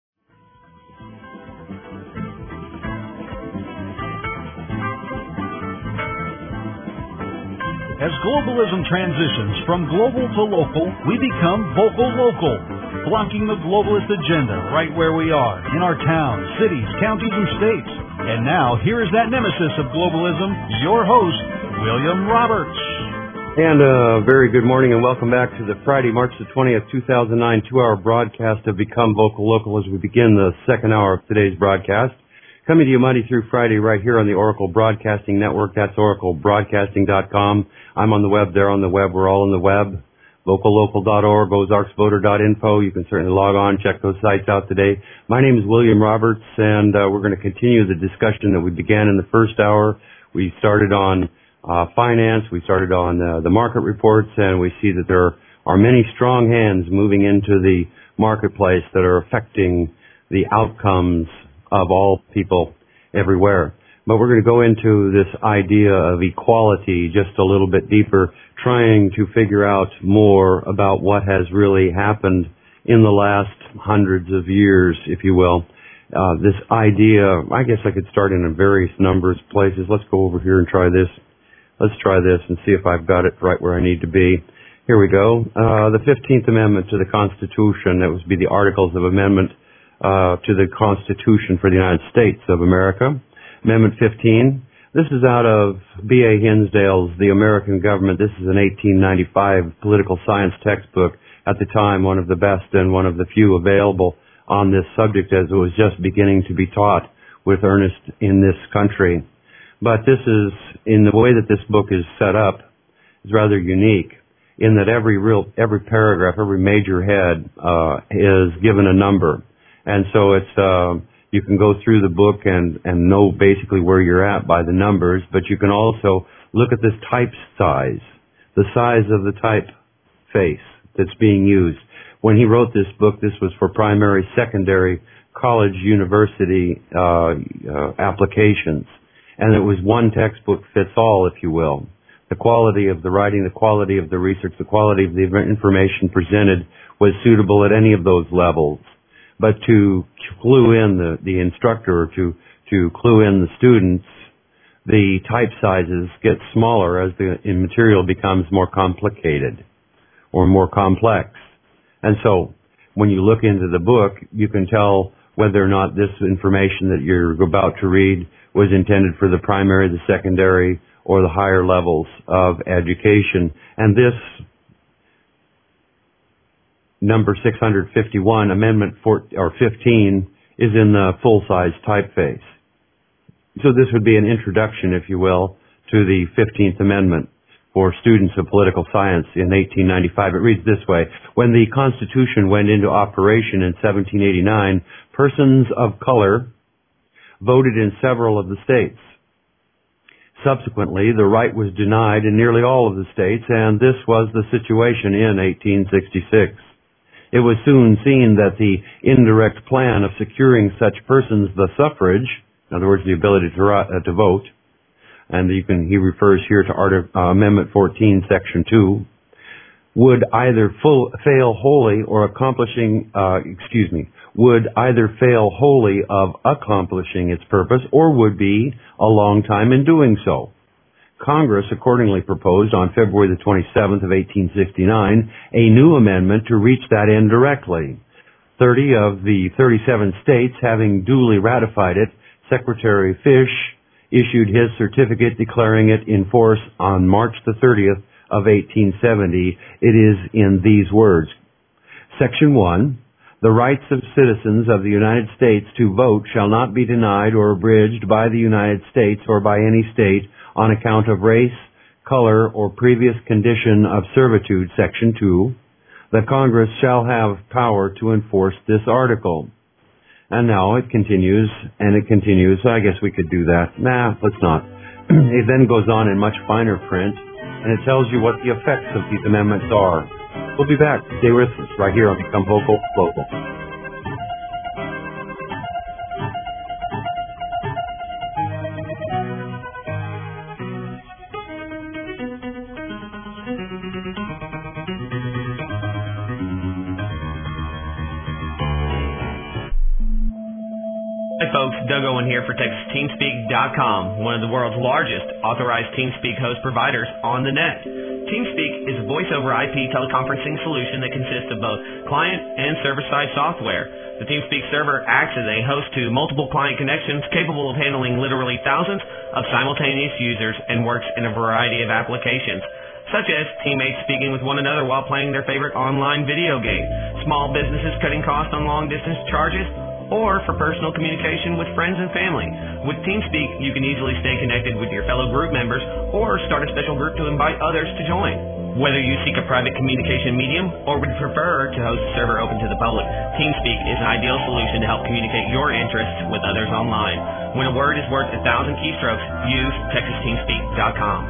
As globalism transitions from global to local, we become vocal local, blocking the globalist agenda right where we are, in our towns, cities, counties, and states. And now, here is that nemesis of globalism, your host, William Roberts. And a very good morning and welcome back to the Friday, March the twentieth, two thousand nine, two-hour broadcast of Become Vocal Local as we begin the second hour of today's broadcast. Coming to you Monday through Friday right here on the Oracle Broadcasting Network. That's oracle broadcasting dot com. I'm on the web, they're on the web, we're all on the web. vocal local dot org, ozarks voter dot info. You can certainly log on, check those sites out today. My name is William Roberts, and uh, we're going to continue the discussion that we began in the first hour. We started on uh, finance, we started on uh, the market reports, and we see that there are many strong hands moving into the marketplace that are affecting the outcomes of all people everywhere. But we're going to go into this idea of equality just a little bit deeper, trying to figure out more about what has really happened in the last hundreds of years, if you will. Uh, this idea, I guess I could start in a various numbers of places. Let's go over here and try this. Let's try this and see if I've got it right where I need to be. Here we go. Uh, the fifteenth Amendment to the Constitution, that would be the Articles of Amendment Uh, to the Constitution for the United States of America. Amendment fifteen. This is out of B A Hinsdale's The American Government. This is an eighteen ninety-five political science textbook. At the time, one of the best and one of the few available on this subject as it was just beginning to be taught with earnest in this country. But this is, in the way that this book is set up, is rather unique in that every real, every paragraph, every major head uh, is given a number. And so it's, uh, you can go through the book and, and know basically where you're at by the numbers, but you can also look at this type size, the size of the typeface that's being used. When he wrote this book, this was for primary, secondary, college, university, uh, uh, applications. And it was one textbook fits all, if you will. The quality of the writing, the quality of the research, the quality of the information presented was suitable at any of those levels. But to clue in the, the instructor, to, to clue in the students, the type sizes get smaller as the material becomes more complicated or more complex. And so when you look into the book, you can tell whether or not this information that you're about to read was intended for the primary, the secondary, or the higher levels of education. And this number six hundred fifty-one, Amendment four, or fifteen, is in the full-size typeface. So this would be an introduction, if you will, to the fifteenth Amendment for students of political science in eighteen ninety-five. It reads this way: when the Constitution went into operation in seventeen eighty-nine, persons of color voted in several of the states. Subsequently, the right was denied in nearly all of the states, and this was the situation in eighteen sixty-six. It was soon seen that the indirect plan of securing such persons the suffrage, in other words, the ability to, uh, to vote, and you can, he refers here to Art, uh, Amendment fourteen, Section two, would either full, fail wholly or accomplishing, uh, excuse me, would either fail wholly of accomplishing its purpose or would be a long time in doing so. Congress accordingly proposed on February the twenty-seventh of eighteen sixty-nine a new amendment to reach that end directly. Thirty of the thirty-seven states having duly ratified it, Secretary Fish issued his certificate declaring it in force on March the thirtieth of eighteen seventy. It is in these words: Section one, the rights of citizens of the United States to vote shall not be denied or abridged by the United States or by any state on account of race, color, or previous condition of servitude. Section two, that Congress shall have power to enforce this article. And now it continues, and it continues. I guess we could do that. Nah, let's not. It then goes on in much finer print, and it tells you what the effects of these amendments are. We'll be back. Stay with us right here on Become Vocal Local. folks, Doug Owen here for Texas Team Speak dot com, one of the world's largest authorized TeamSpeak host providers on the net. TeamSpeak is a voice-over I P teleconferencing solution that consists of both client and server-side software. The TeamSpeak server acts as a host to multiple client connections capable of handling literally thousands of simultaneous users and works in a variety of applications, such as teammates speaking with one another while playing their favorite online video game, small businesses cutting costs on long-distance charges, or for personal communication with friends and family. With TeamSpeak, you can easily stay connected with your fellow group members or start a special group to invite others to join. Whether you seek a private communication medium or would prefer to host a server open to the public, TeamSpeak is an ideal solution to help communicate your interests with others online. When a word is worth a thousand keystrokes, use Texas Team Speak dot com.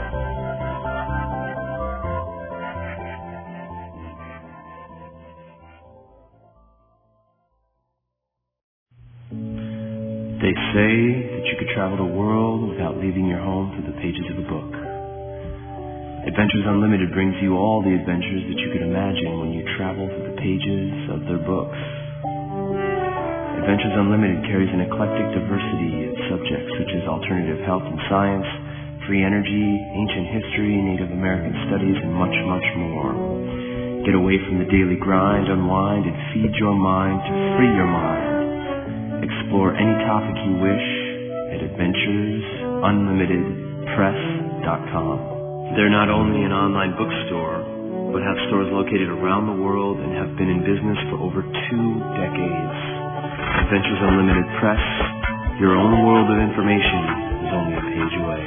They say that you could travel the world without leaving your home through the pages of a book. Adventures Unlimited brings you all the adventures that you could imagine when you travel through the pages of their books. Adventures Unlimited carries an eclectic diversity of subjects such as alternative health and science, free energy, ancient history, Native American studies, and much, much more. Get away from the daily grind, unwind, and feed your mind to free your mind. Explore any topic you wish at adventures unlimited press dot com. They're not only an online bookstore, but have stores located around the world and have been in business for over two decades. Adventures Unlimited Press, your own world of information is only a page away.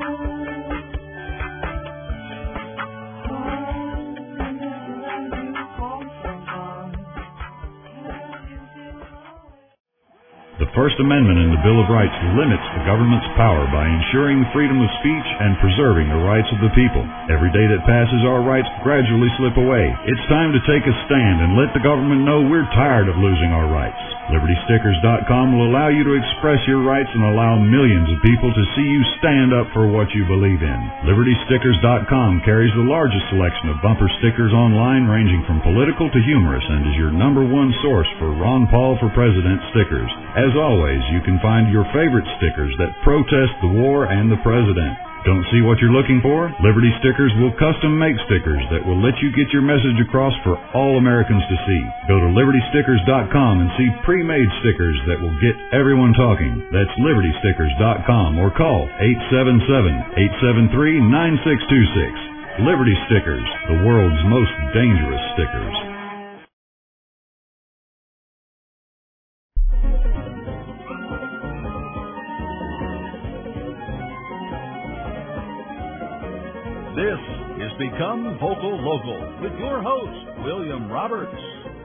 The First Amendment in the Bill of Rights limits the government's power by ensuring freedom of speech and preserving the rights of the people. Every day that passes, our rights gradually slip away. It's time to take a stand and let the government know we're tired of losing our rights. Liberty Stickers dot com will allow you to express your rights and allow millions of people to see you stand up for what you believe in. Liberty Stickers dot com carries the largest selection of bumper stickers online, ranging from political to humorous, and is your number one source for Ron Paul for President stickers. As always, you can find your favorite stickers that protest the war and the president. Don't see what you're looking for? Liberty Stickers will custom make stickers that will let you get your message across for all Americans to see. Go to Liberty Stickers dot com and see pre-made stickers that will get everyone talking. That's Liberty Stickers dot com or call eight seven seven, eight seven three, nine six two six. Liberty Stickers, the world's most dangerous stickers. This is Become Vocal Local with your host, William Roberts.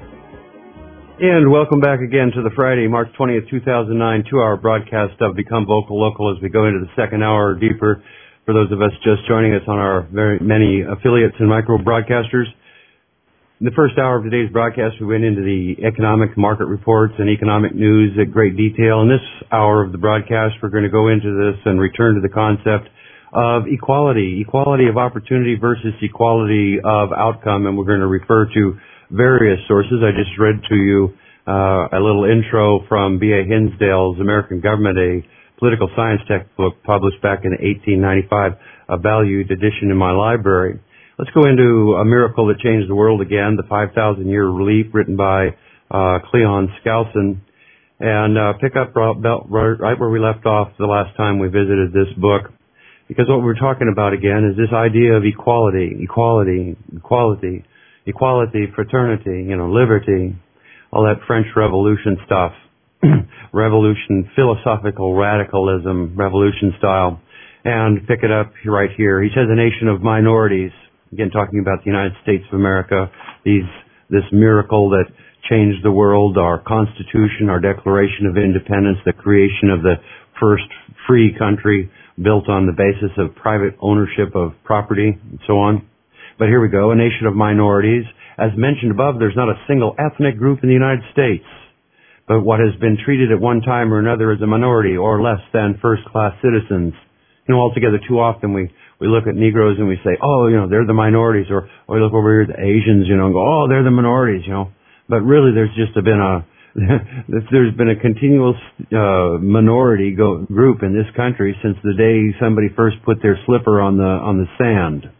And welcome back again to the Friday, March twentieth, two thousand nine, two-hour broadcast of Become Vocal Local as we go into the second hour deeper for those of us just joining us on our very many affiliates and micro-broadcasters. In the first hour of today's broadcast, we went into the economic market reports and economic news at great detail. In this hour of the broadcast, we're going to go into this and return to the concept of equality, equality of opportunity versus equality of outcome, and we're going to refer to various sources. I just read to you uh, a little intro from B A Hinsdale's American Government, a political science textbook published back in eighteen ninety-five, a valued edition in my library. Let's go into A Miracle That Changed the World again, the five thousand year Relief, written by uh, Cleon Skousen, and uh, pick up right where we left off the last time we visited this book. Because what we're talking about again is this idea of equality, equality, equality, equality, fraternity, you know, liberty, all that French Revolution stuff, revolution, philosophical radicalism, revolution style, and pick it up right here. He says a nation of minorities, again talking about the United States of America, these, this miracle that changed the world, our Constitution, our Declaration of Independence, the creation of the first free country, built on the basis of private ownership of property and so on. But here we go, a nation of minorities. As mentioned above, there's not a single ethnic group in the United States, but what has been treated at one time or another as a minority or less than first-class citizens. You know, altogether too often we, we look at Negroes and we say, oh, you know, they're the minorities, or, or we look over here at the Asians, you know, and go, oh, they're the minorities, you know. But really there's just been a, there's been a continual uh, minority go, group in this country since the day somebody first put their slipper on the on the sand.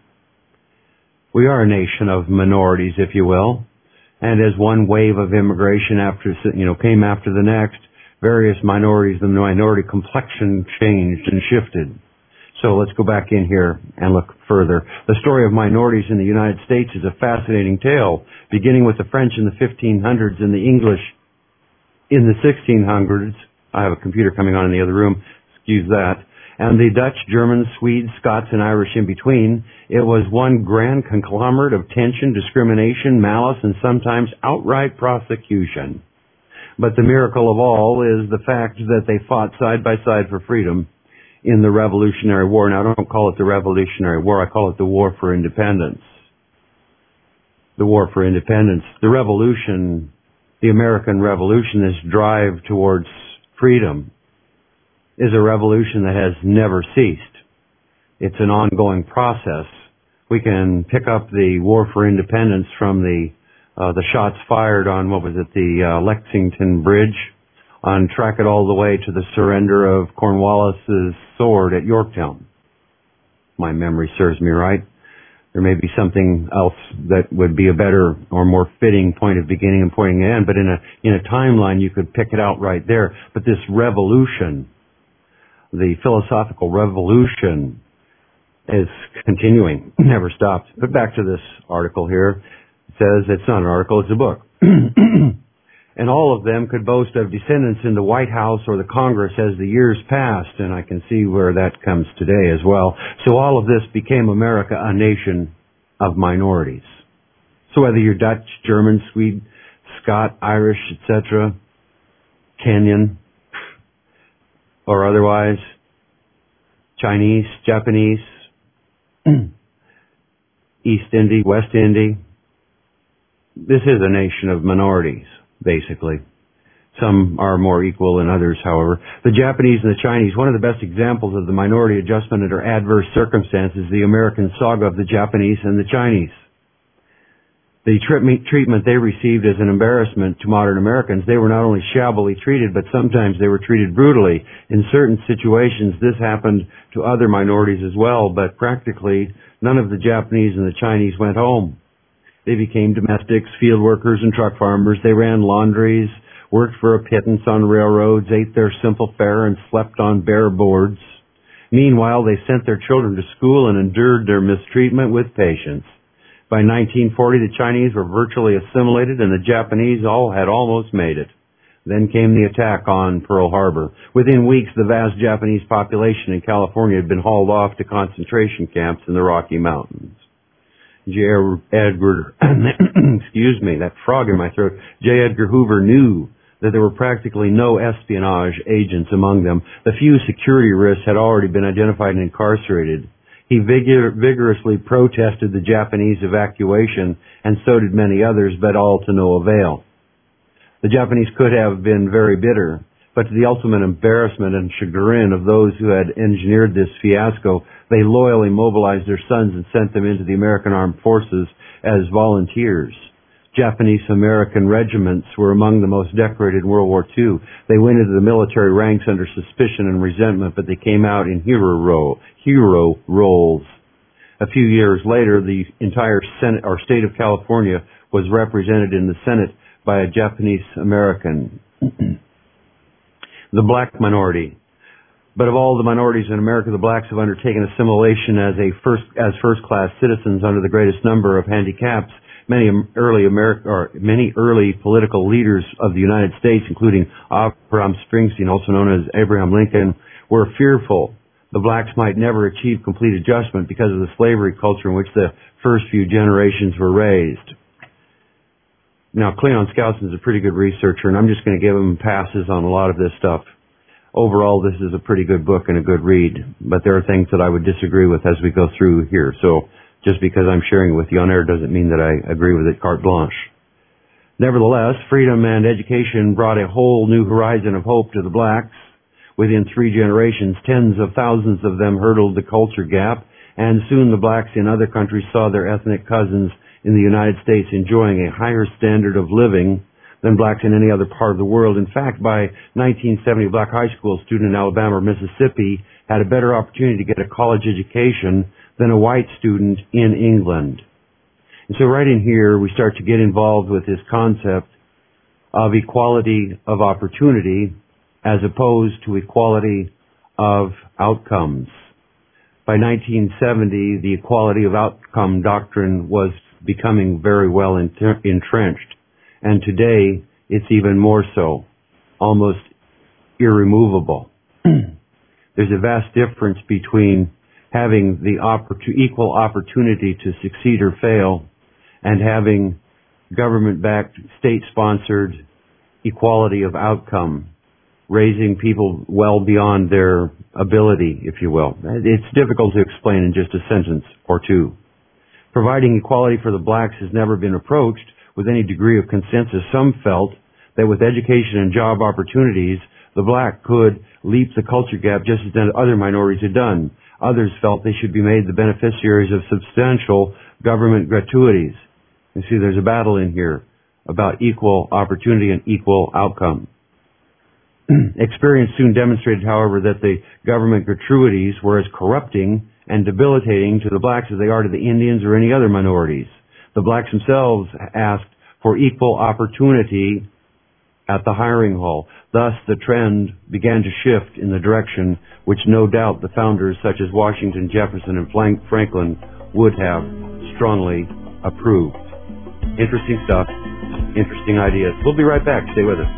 We are a nation of minorities, if you will, and as one wave of immigration after you know came after the next, various minorities, the minority complexion changed and shifted. So let's go back in here and look further. The story of minorities in the United States is a fascinating tale, beginning with the French in the fifteen hundreds and the English in the sixteen hundreds. I have a computer coming on in the other room, excuse that. And the Dutch, Germans, Swedes, Scots, and Irish in between. It was one grand conglomerate of tension, discrimination, malice, and sometimes outright prosecution. But the miracle of all is the fact that they fought side by side for freedom in the Revolutionary War. Now, I don't call it the Revolutionary War. I call it the War for Independence. The War for Independence. The Revolution, the American Revolution, this drive towards freedom, is a revolution that has never ceased. It's an ongoing process. We can pick up the War for Independence from the uh, the shots fired on, what was it, the uh, Lexington Bridge, on track it all the way to the surrender of Cornwallis's sword at Yorktown. My memory serves me right. There may be something else that would be a better or more fitting point of beginning and point of end, but in a in a timeline you could pick it out right there. But this revolution, the philosophical revolution, is continuing, never stopped. But back to this article here. It says it's not an article, it's a book. And all of them could boast of descendants in the White House or the Congress as the years passed, and I can see where that comes today as well. So all of this became America a nation of minorities. So whether you're Dutch, German, Swede, Scot, Irish, et cetera, Kenyan, or otherwise, Chinese, Japanese, East Indy, West Indy, this is a nation of minorities. Basically. Some are more equal than others, however. The Japanese and the Chinese, one of the best examples of the minority adjustment under adverse circumstances, the American saga of the Japanese and the Chinese. The treatment they received as an embarrassment to modern Americans, they were not only shabbily treated, but sometimes they were treated brutally. In certain situations, this happened to other minorities as well, but practically none of the Japanese and the Chinese went home. They became domestics, field workers, and truck farmers. They ran laundries, worked for a pittance on railroads, ate their simple fare, and slept on bare boards. Meanwhile, they sent their children to school and endured their mistreatment with patience. By nineteen forty, the Chinese were virtually assimilated, and the Japanese all had almost made it. Then came the attack on Pearl Harbor. Within weeks, the vast Japanese population in California had been hauled off to concentration camps in the Rocky Mountains. J. Edgar, excuse me, that frog in my throat. J. Edgar Hoover knew that there were practically no espionage agents among them. The few security risks had already been identified and incarcerated. He vigor- vigorously protested the Japanese evacuation, and so did many others, but all to no avail. The Japanese could have been very bitter, but to the ultimate embarrassment and chagrin of those who had engineered this fiasco, they loyally mobilized their sons and sent them into the American Armed Forces as volunteers. Japanese-American regiments were among the most decorated in World War Two. They went into the military ranks under suspicion and resentment, but they came out in hero, role, hero roles. A few years later, the entire Senate, or state of California, was represented in the Senate by a Japanese-American. The black minority. But of all the minorities in America, the blacks have undertaken assimilation as a first as first-class citizens under the greatest number of handicaps. Many early America, or many early political leaders of the United States, including Abraham Springsteen, also known as Abraham Lincoln, were fearful the blacks might never achieve complete adjustment because of the slavery culture in which the first few generations were raised. Now, Cleon Skousen is a pretty good researcher, and I'm just going to give him passes on a lot of this stuff. Overall, this is a pretty good book and a good read, but there are things that I would disagree with as we go through here. So just because I'm sharing it with you on air doesn't mean that I agree with it carte blanche. Nevertheless, freedom and education brought a whole new horizon of hope to the blacks. Within three generations, tens of thousands of them hurdled the culture gap, and soon the blacks in other countries saw their ethnic cousins in the United States enjoying a higher standard of living than blacks in any other part of the world. In fact, by nineteen seventy, a black high school student in Alabama or Mississippi had a better opportunity to get a college education than a white student in England. And so right in here, we start to get involved with this concept of equality of opportunity as opposed to equality of outcomes. By nineteen seventy, the equality of outcome doctrine was becoming very well entrenched. And today, it's even more so, almost irremovable. There's a vast difference between having the oppor- equal opportunity to succeed or fail and having government-backed, state-sponsored equality of outcome, raising people well beyond their ability, if you will. It's difficult to explain in just a sentence or two. Providing equality for the blacks has never been approached with any degree of consensus. Some felt that with education and job opportunities, the black could leap the culture gap just as other minorities had done. Others felt they should be made the beneficiaries of substantial government gratuities. You see, there's a battle in here about equal opportunity and equal outcome. Experience soon demonstrated, however, that the government gratuities were as corrupting and debilitating to the blacks as they are to the Indians or any other minorities. The blacks themselves asked for equal opportunity at the hiring hall. Thus, the trend began to shift in the direction which no doubt the founders such as Washington, Jefferson, and Franklin would have strongly approved. Interesting stuff, interesting ideas. We'll be right back. Stay with us.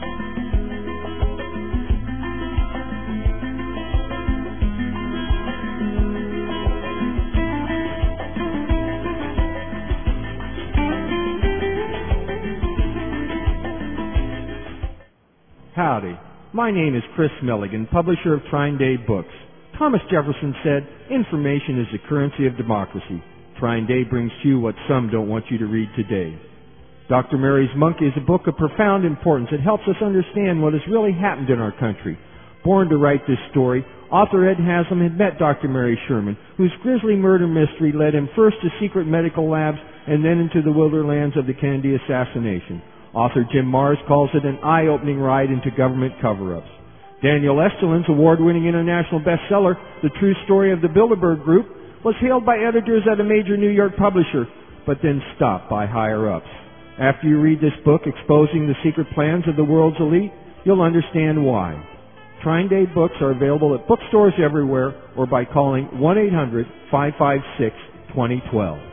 Howdy. My name is Chris Milligan, publisher of Trine Day Books. Thomas Jefferson said, information is the currency of democracy. Trine Day brings to you what some don't want you to read today. Doctor Mary's Monkey is a book of profound importance. It helps us understand what has really happened in our country. Born to write this story, author Ed Haslam had met Doctor Mary Sherman, whose grisly murder mystery led him first to secret medical labs and then into the wilderlands of the Kennedy assassination. Author Jim Marrs calls it an eye-opening ride into government cover-ups. Daniel Estlin's award-winning international bestseller, The True Story of the Bilderberg Group, was hailed by editors at a major New York publisher, but then stopped by higher-ups. After you read this book exposing the secret plans of the world's elite, you'll understand why. Trine Day Books are available at bookstores everywhere or by calling one eight hundred, five five six, two zero one two.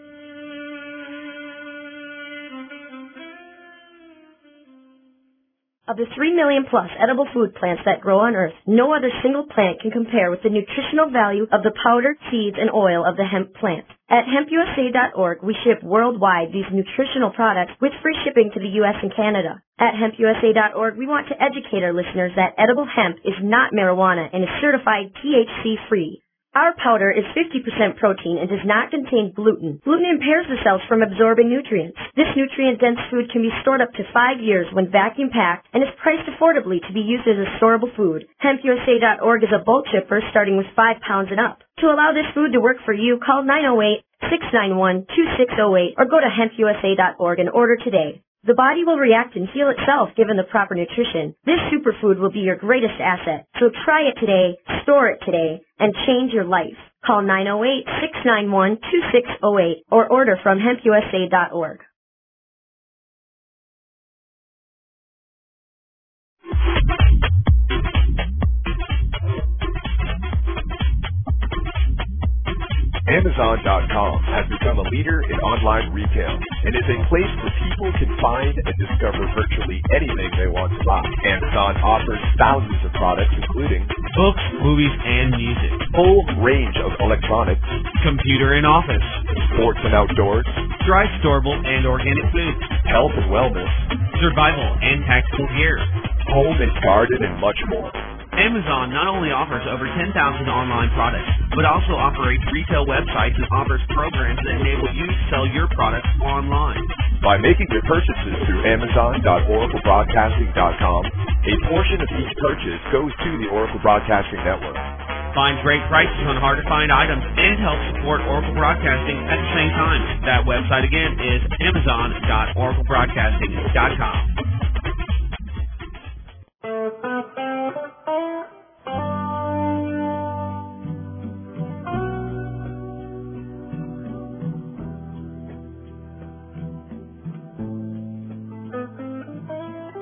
Of the three million plus edible food plants that grow on Earth, no other single plant can compare with the nutritional value of the powder, seeds, and oil of the hemp plant. At hemp U S A dot org, we ship worldwide these nutritional products with free shipping to the U S and Canada. At hemp U S A dot org, we want to educate our listeners that edible hemp is not marijuana and is certified T H C-free. Our powder is fifty percent protein and does not contain gluten. Gluten impairs the cells from absorbing nutrients. This nutrient-dense food can be stored up to five years when vacuum-packed and is priced affordably to be used as a storable food. hemp U S A dot org is a bulk shipper starting with five pounds and up. To allow this food to work for you, call nine oh eight, six nine one, two six oh eight or go to hemp U S A dot org and order today. The body will react and heal itself given the proper nutrition. This superfood will be your greatest asset. So try it today, store it today, and change your life. Call nine oh eight, six nine one, two six oh eight or order from hemp U S A dot org. Amazon dot com has become a leader in online retail and is a place where people can find and discover virtually anything they want to buy. Amazon offers thousands of products including books, movies, and music, full range of electronics, computer and office, sports and outdoors, dry, storable, and organic foods, health and wellness, survival and tactical gear, home and garden, and much more. Amazon not only offers over ten thousand online products, but also operates retail websites and offers programs that enable you to sell your products online. By making your purchases through Amazon dot Oracle Broadcasting dot com, a portion of each purchase goes to the Oracle Broadcasting Network. Find great prices on hard-to-find items and help support Oracle Broadcasting at the same time. That website again is Amazon dot Oracle Broadcasting dot com.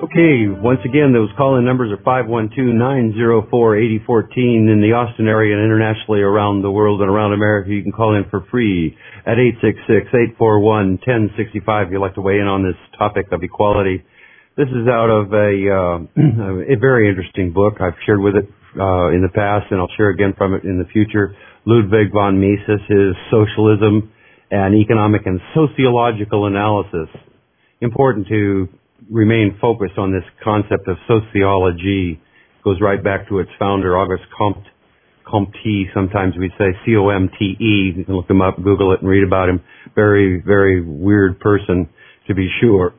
Okay, once again, those call-in numbers are five one two, nine zero four, eight zero one four in the Austin area and internationally around the world and around America. You can call in for free at eight six six, eight four one, one zero six five if you'd like to weigh in on this topic of equality. This is out of a, uh, a very interesting book. I've shared with it uh, in the past, and I'll share again from it in the future. Ludwig von Mises, his Socialism and Economic and Sociological Analysis. Important to remain focused on this concept of sociology. It goes right back to its founder, Auguste Comte. Comte, sometimes we say C O M T E. You can look him up, Google it, and read about him. Very, very weird person, to be sure.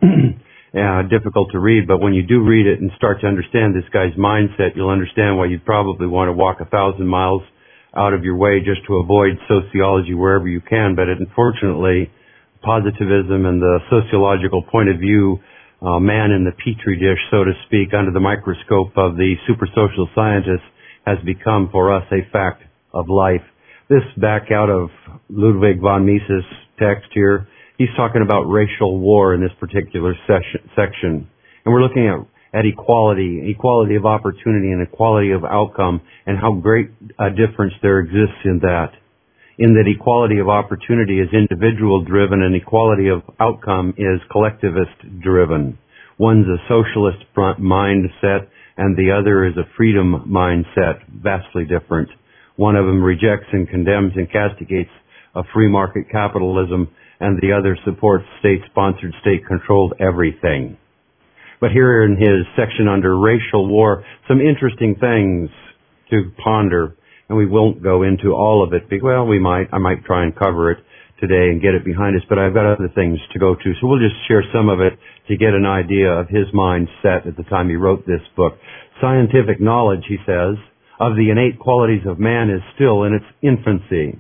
uh, difficult to read, but when you do read it and start to understand this guy's mindset, you'll understand why you'd probably want to walk a thousand miles out of your way just to avoid sociology wherever you can. But it, unfortunately, positivism and the sociological point of view, Uh, man in the petri dish, so to speak, under the microscope of the super social scientists, has become for us a fact of life. This back out of Ludwig von Mises' text here. He's talking about racial war in this particular session, section. And we're looking at, at equality, equality of opportunity and equality of outcome, and how great a difference there exists in that. In that equality of opportunity is individual driven and equality of outcome is collectivist driven. One's a socialist mindset and the other is a freedom mindset, vastly different. One of them rejects and condemns and castigates a free market capitalism and the other supports state-sponsored, state-controlled everything. But here in his section under racial war, some interesting things to ponder. And we won't go into all of it. Well, we might. I might try and cover it today and get it behind us, but I've got other things to go to. So we'll just share some of it to get an idea of his mindset at the time he wrote this book. Scientific knowledge, he says, of the innate qualities of man is still in its infancy.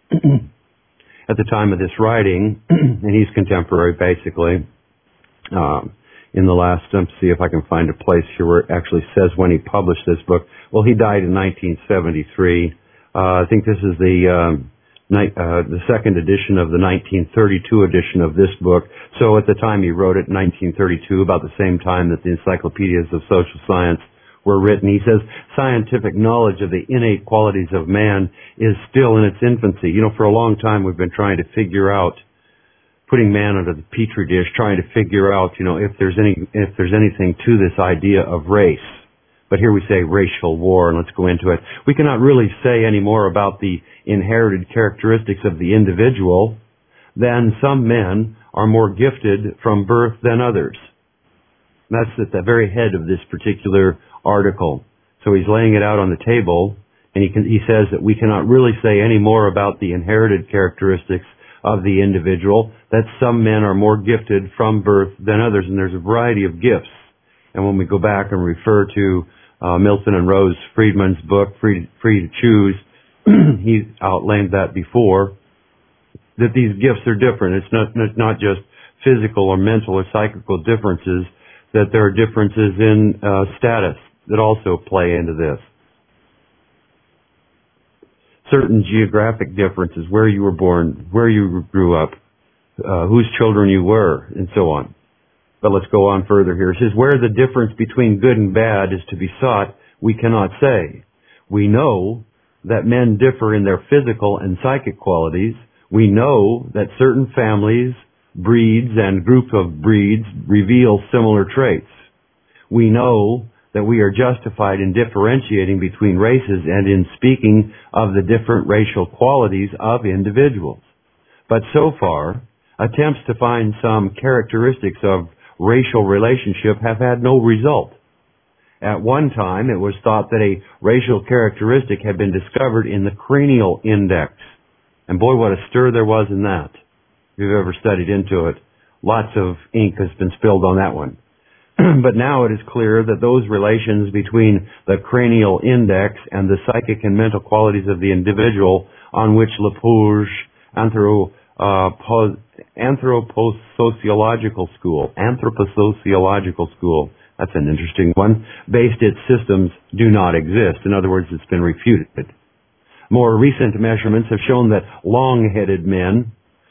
At the time of this writing, and he's contemporary basically, um, in the last, let's see if I can find a place here where it actually says when he published this book. Well, he died in nineteen seventy-three. Uh, I think this is the, um, ni- uh, the second edition of the nineteen thirty-two edition of this book. So at the time he wrote it, nineteen thirty-two, about the same time that the encyclopedias of social science were written. He says, scientific knowledge of the innate qualities of man is still in its infancy. You know, for a long time we've been trying to figure out, putting man under the petri dish, trying to figure out, you know, if there's any, if there's anything to this idea of race. But here we say racial war, and let's go into it. We cannot really say any more about the inherited characteristics of the individual than some men are more gifted from birth than others. That's at the very head of this particular article. So he's laying it out on the table, and he, can, he says that we cannot really say any more about the inherited characteristics of the individual, that some men are more gifted from birth than others, and there's a variety of gifts. And when we go back and refer to uh, Milton and Rose Friedman's book, Free, Free to Choose, he outlined that before, that these gifts are different. It's not, not just physical or mental or psychical differences, that there are differences in uh, status that also play into this. Certain geographic differences, where you were born, where you grew up, uh, whose children you were, and so on. But let's go on further here. It says, where the difference between good and bad is to be sought, we cannot say. We know that men differ in their physical and psychic qualities. We know that certain families, breeds, and groups of breeds reveal similar traits. We know that we are justified in differentiating between races and in speaking of the different racial qualities of individuals. But so far, attempts to find some characteristics of racial relationship have had no result. At one time, it was thought that a racial characteristic had been discovered in the cranial index. And boy, what a stir there was in that. If you've ever studied into it, lots of ink has been spilled on that one. But now it is clear that those relations between the cranial index and the psychic and mental qualities of the individual on which Lapouge anthro, uh, pos, anthroposociological school, anthroposociological school, that's an interesting one, based its systems do not exist. In other words, it's been refuted. More recent measurements have shown that long-headed men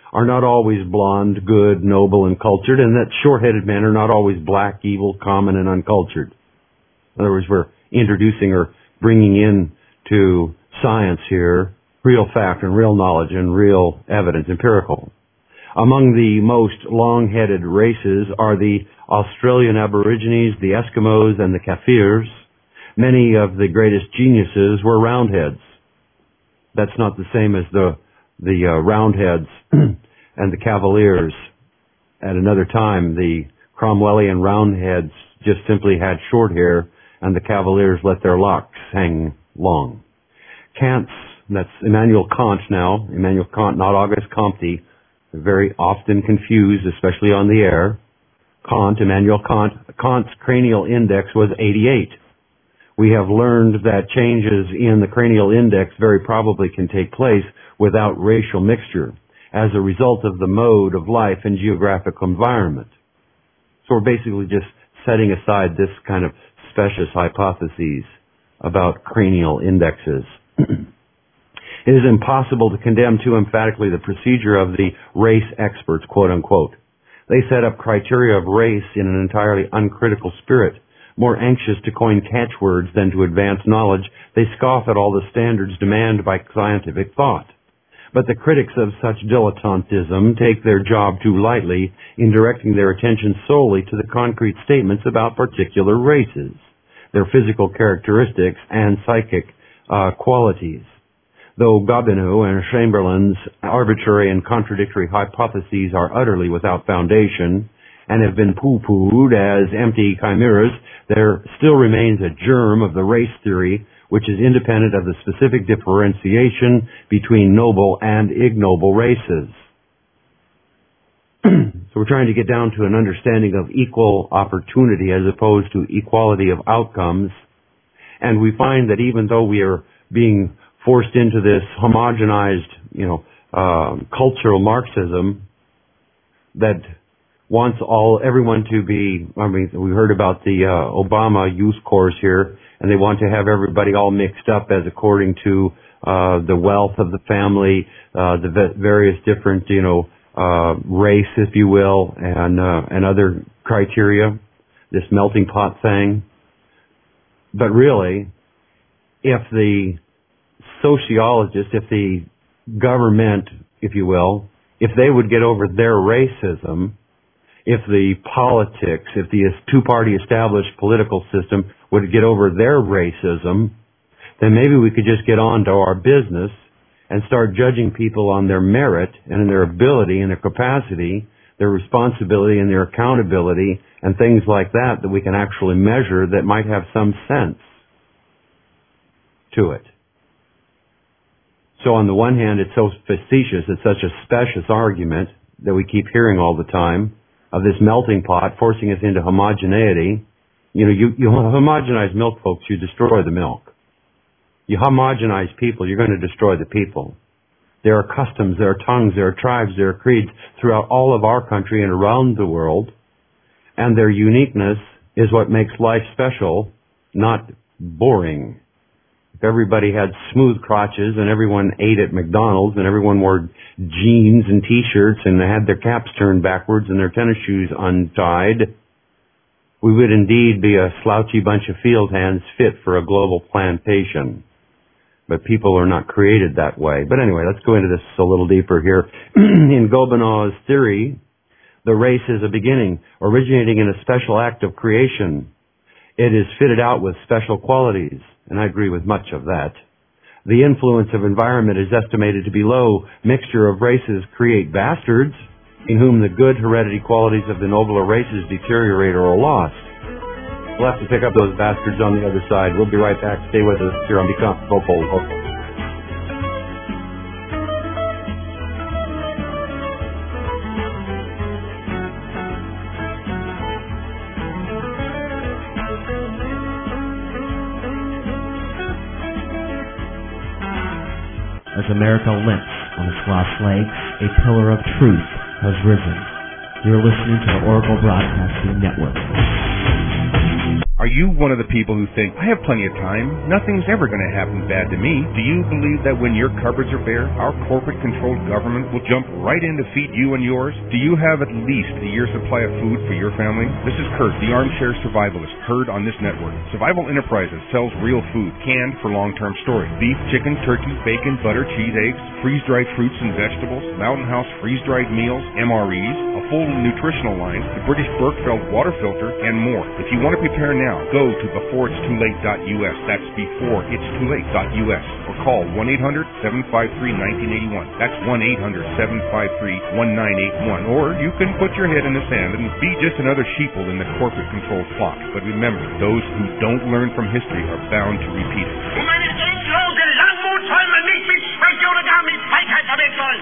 are not always blonde, good, noble, and cultured, and that short-headed men are not always black, evil, common, and uncultured. In other words, we're introducing or bringing in to science here real fact and real knowledge and real evidence, empirical. Among the most long-headed races are the Australian Aborigines, the Eskimos, and the Kafirs. Many of the greatest geniuses were Roundheads. That's not the same as the the uh, Roundheads and the Cavaliers. At another time, the Cromwellian Roundheads just simply had short hair, and the Cavaliers let their locks hang long. Kant's, that's Immanuel Kant now, Immanuel Kant, not Auguste Comte, very often confused, especially on the air. Kant, Immanuel Kant, Kant's cranial index was eighty-eight. We have learned that changes in the cranial index very probably can take place without racial mixture as a result of the mode of life and geographic environment. So we're basically just setting aside this kind of specious hypotheses about cranial indexes. It is impossible to condemn too emphatically the procedure of the race experts, quote unquote. They set up criteria of race in an entirely uncritical spirit. More anxious to coin catchwords than to advance knowledge, they scoff at all the standards demanded by scientific thought. But the critics of such dilettantism take their job too lightly in directing their attention solely to the concrete statements about particular races, their physical characteristics and psychic uh, qualities. Though Gobineau and Chamberlain's arbitrary and contradictory hypotheses are utterly without foundation and have been poo-pooed as empty chimeras, there still remains a germ of the race theory which is independent of the specific differentiation between noble and ignoble races. So we're trying to get down to an understanding of equal opportunity as opposed to equality of outcomes. And we find that even though we are being forced into this homogenized, you know, uh, cultural Marxism that wants all everyone to be, I mean, we heard about the uh, Obama youth course here, and they want to have everybody all mixed up as according to uh, the wealth of the family, uh, the various different, you know, uh, race, if you will, and uh, and other criteria, this melting pot thing. But really, if the sociologists, if the government, if you will, if they would get over their racism, if the politics, if the two-party established political system would get over their racism, then maybe we could just get on to our business and start judging people on their merit and in their ability and their capacity, their responsibility and their accountability, and things like that that we can actually measure that might have some sense to it. So on the one hand, it's so facetious, it's such a specious argument that we keep hearing all the time of this melting pot forcing us into homogeneity. You know, you, you homogenize milk, folks, you destroy the milk. You homogenize people, you're going to destroy the people. There are customs, there are tongues, there are tribes, there are creeds throughout all of our country and around the world, and their uniqueness is what makes life special, not boring. If everybody had smooth crotches and everyone ate at McDonald's and everyone wore jeans and t-shirts and they had their caps turned backwards and their tennis shoes untied, we would indeed be a slouchy bunch of field hands fit for a global plantation. But people are not created that way. But anyway, let's go into this a little deeper here. In Gobineau's theory, the race is a beginning, originating in a special act of creation. It is fitted out with special qualities, and I agree with much of that. The influence of environment is estimated to be low. Mixture of races create bastards, in whom the good hereditary qualities of the nobler races deteriorate or are lost. We'll have to pick up those bastards on the other side. We'll be right back. Stay with us here on Become Vocal. Vocal. As America limps on its last legs, a pillar of truth has risen. You're listening to the Oracle Broadcasting Network. Are you one of the people who think, I have plenty of time, nothing's ever going to happen bad to me? Do you believe that when your cupboards are bare, our corporate-controlled government will jump right in to feed you and yours? Do you have at least a year's supply of food for your family? This is Kurt, the armchair survivalist, heard on this network. Survival Enterprises sells real food, canned for long-term storage. Beef, chicken, turkey, bacon, butter, cheese, eggs, freeze-dried fruits and vegetables, Mountain House freeze-dried meals, M R Es, a full nutritional line, the British Berkefeld water filter, and more. If you want to prepare now, go to before it's too late dot U S. That's before it's too late dot U S. Or call one eight hundred seven five three one nine eight one. That's one eight hundred seven five three one nine eight one. Or you can put your head in the sand and be just another sheeple in the corporate-controlled flock. But remember, those who don't learn from history are bound to repeat it. Meine endlose Langmut soll man nicht mit Schwäche oder gar mit Feigheit verwechseln.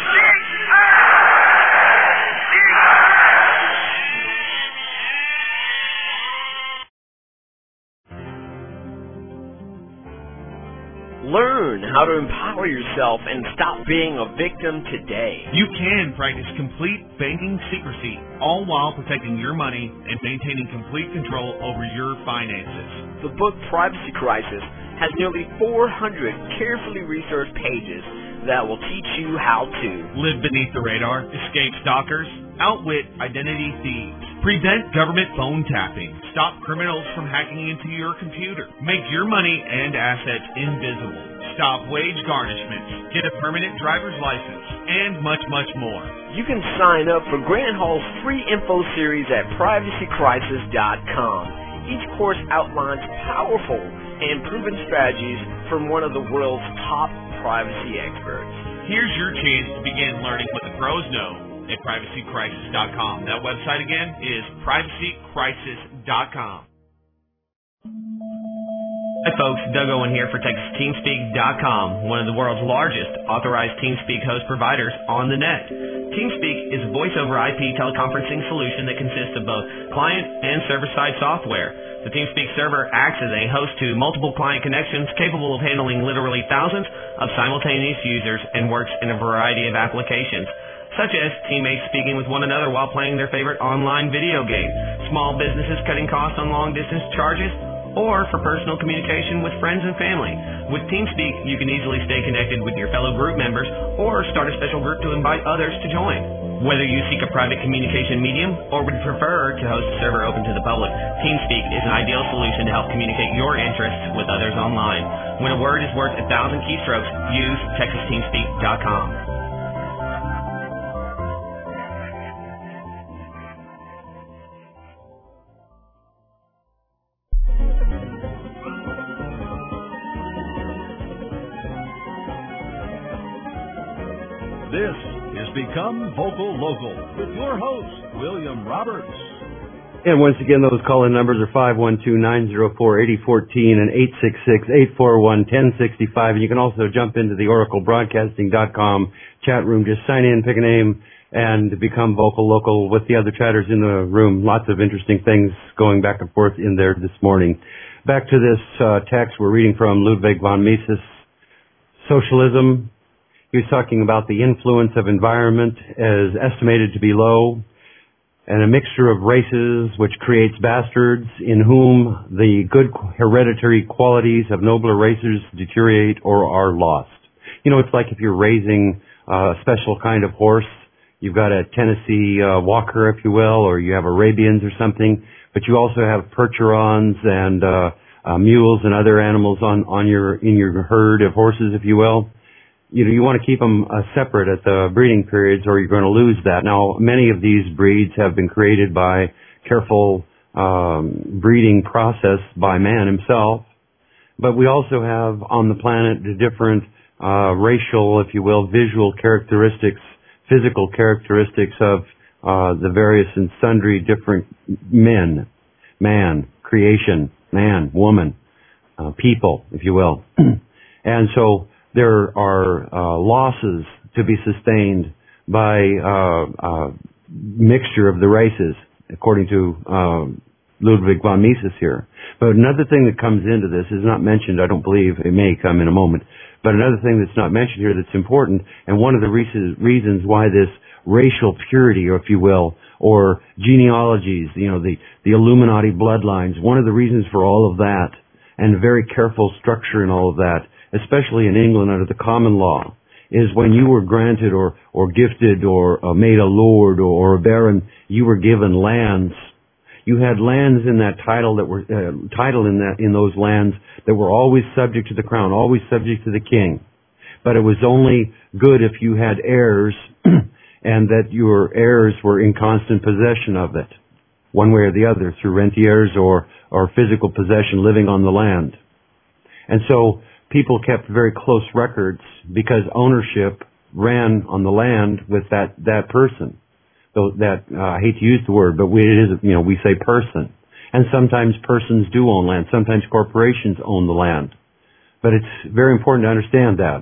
Learn how to empower yourself and stop being a victim today. You can practice complete banking secrecy, all while protecting your money and maintaining complete control over your finances. The book Privacy Crisis has nearly four hundred carefully researched pages that will teach you how to live beneath the radar, escape stalkers, outwit identity thieves, prevent government phone tapping, stop criminals from hacking into your computer, make your money and assets invisible, stop wage garnishments, get a permanent driver's license, and much, much more. You can sign up for Grant Hall's free info series at privacy crisis dot com. Each course outlines powerful and proven strategies from one of the world's top privacy experts. Here's your chance to begin learning what the pros know at privacy crisis dot com. That website again is privacy crisis dot com. Hi folks, Doug Owen here for Texas Team Speak dot com, one of the world's largest authorized TeamSpeak host providers on the net. TeamSpeak is a voice-over I P teleconferencing solution that consists of both client and server-side software. The TeamSpeak server acts as a host to multiple client connections capable of handling literally thousands of simultaneous users and works in a variety of applications, such as teammates speaking with one another while playing their favorite online video game, small businesses cutting costs on long-distance charges, or for personal communication with friends and family. With TeamSpeak, you can easily stay connected with your fellow group members or start a special group to invite others to join. Whether you seek a private communication medium or would prefer to host a server open to the public, TeamSpeak is an ideal solution to help communicate your interests with others online. When a word is worth a thousand keystrokes, use Texas Team Speak dot com. This is Become Vocal Local with your host, William Roberts. And once again, those call-in numbers are five one two, nine zero four, eight zero one four and eight six six, eight four one, one zero six five. And you can also jump into the oracle broadcasting dot com chat room. Just sign in, pick a name, and become Vocal Local with the other chatters in the room. Lots of interesting things going back and forth in there this morning. Back to this uh, text we're reading from Ludwig von Mises, Socialism. He was talking about the influence of environment as estimated to be low, and a mixture of races which creates bastards in whom the good hereditary qualities of nobler races deteriorate or are lost. You know, it's like if you're raising a special kind of horse. You've got a Tennessee uh, Walker, if you will, or you have Arabians or something, but you also have Percherons and uh, uh, mules and other animals on, on your in your herd of horses, if you will. You know, you want to keep them uh, separate at the breeding periods or you're going to lose that. Now, many of these breeds have been created by careful um, breeding process by man himself, but we also have on the planet the different uh, racial, if you will, visual characteristics, physical characteristics of uh, the various and sundry different men, man, creation, man, woman, uh, people, if you will. And so there are uh, losses to be sustained by uh, uh, mixture of the races, according to uh, Ludwig von Mises here. But another thing that comes into this is not mentioned, I don't believe, it may come in a moment, but another thing that's not mentioned here that's important, and one of the reasons why this racial purity, or if you will, or genealogies, you know, the, the Illuminati bloodlines. One of the reasons for all of that, and a very careful structure in all of that, especially in England under the common law, is when you were granted or, or gifted or uh, made a lord or, or a baron, you were given lands. You had lands in that title that were, uh, title in that, in those lands that were always subject to the crown, always subject to the king. But it was only good if you had heirs and that your heirs were in constant possession of it, one way or the other, through rentiers or, or physical possession living on the land. And so people kept very close records because ownership ran on the land with that, that person. So that, uh, I hate to use the word, but we, it is, you know, we say person. And sometimes persons do own land. Sometimes corporations own the land. But it's very important to understand that.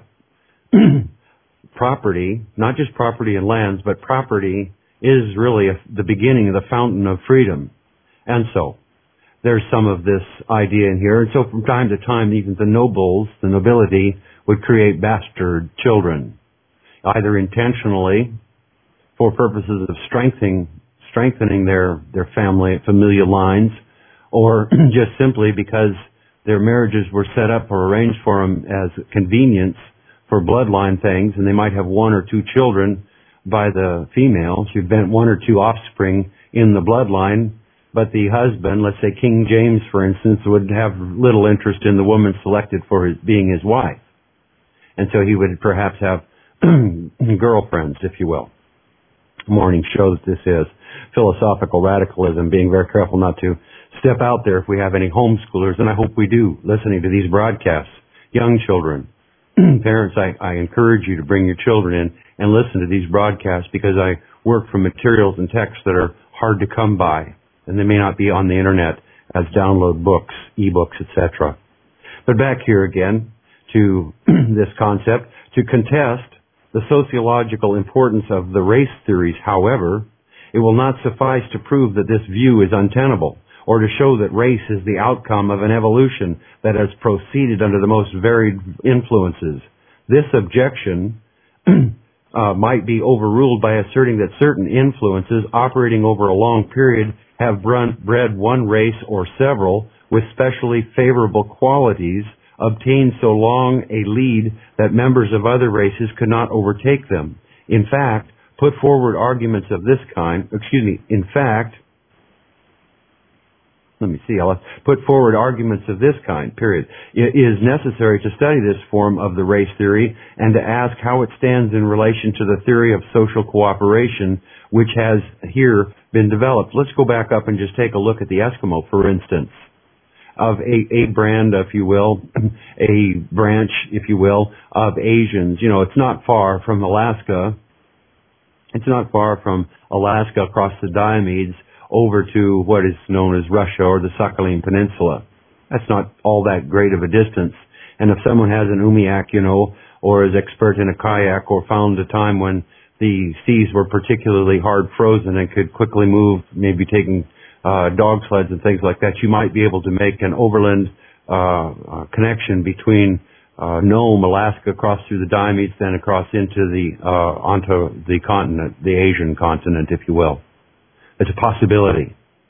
Property, not just property and lands, but property is really a, the beginning of the fountain of freedom. And so, there's some of this idea in here. And so from time to time, even the nobles, the nobility, would create bastard children, either intentionally for purposes of strengthening, strengthening their, their family, familial lines, or just simply because their marriages were set up or arranged for them as convenience for bloodline things, and they might have one or two children by the female. She'd been one or two offspring in the bloodline, but the husband, let's say King James, for instance, would have little interest in the woman selected for his, being his wife. And so he would perhaps have girlfriends, if you will. Morning show that this is philosophical radicalism, being very careful not to step out there if we have any homeschoolers, and I hope we do, listening to these broadcasts. Young children, parents, I, I encourage you to bring your children in and listen to these broadcasts because I work from materials and texts that are hard to come by, and they may not be on the internet as download books, ebooks, et cetera. But back here again to this concept, to contest the sociological importance of the race theories, however, it will not suffice to prove that this view is untenable, or to show that race is the outcome of an evolution that has proceeded under the most varied influences. This objection uh, might be overruled by asserting that certain influences operating over a long period have bred one race or several with specially favorable qualities, obtained so long a lead that members of other races could not overtake them. In fact, put forward arguments of this kind, excuse me, in fact, let me see, I'll put forward arguments of this kind, period. It is necessary to study this form of the race theory and to ask how it stands in relation to the theory of social cooperation, which has here been developed. Let's go back up and just take a look at the Eskimo, for instance, of a, a brand, if you will, a branch, if you will, of Asians. You know, it's not far from Alaska. It's not far from Alaska across the Diomedes over to what is known as Russia or the Sakhalin Peninsula. That's not all that great of a distance. And if someone has an umiak, you know, or is expert in a kayak, or found a time when the seas were particularly hard frozen and could quickly move, maybe taking uh, dog sleds and things like that, you might be able to make an overland uh, uh, connection between uh, Nome, Alaska, across through the Diomedes, then across into the uh, onto the continent, the Asian continent, if you will. It's a possibility.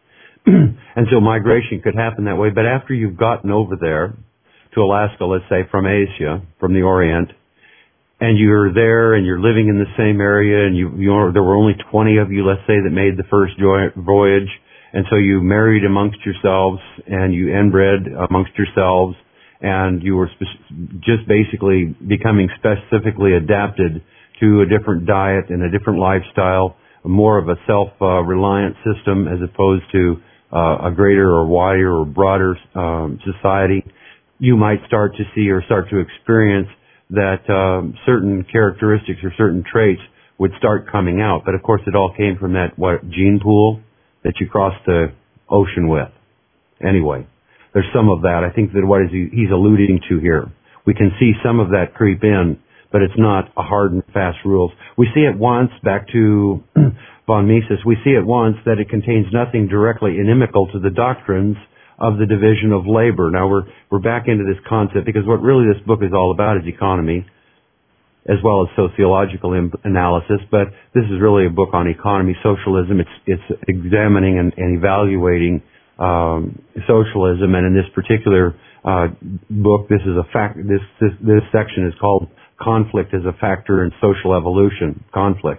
And so migration could happen that way. But after you've gotten over there to Alaska, let's say from Asia, from the Orient, and you're there and you're living in the same area, and you, you know, there were only twenty of you, let's say, that made the first voyage, and so you married amongst yourselves and you inbred amongst yourselves, and you were spe- just basically becoming specifically adapted to a different diet and a different lifestyle, more of a self-reliant uh, system as opposed to uh, a greater or wider or broader um, society. You might start to see or start to experience that um, certain characteristics or certain traits would start coming out. But of course, it all came from that what gene pool that you crossed the ocean with. Anyway, there's some of that. I think that what is he, he's alluding to here. We can see some of that creep in, but it's not a hard and fast rules. We see at once, back to von Mises, we see at once that it contains nothing directly inimical to the doctrines of the division of labor. Now we're we're back into this concept because what really this book is all about is economy. as well as sociological im- analysis, but this is really a book on economy, socialism. It's it's examining and, and evaluating um, socialism, and in this particular uh, book, this is a fact. This, this this section is called "Conflict as a Factor in Social Evolution." Conflict.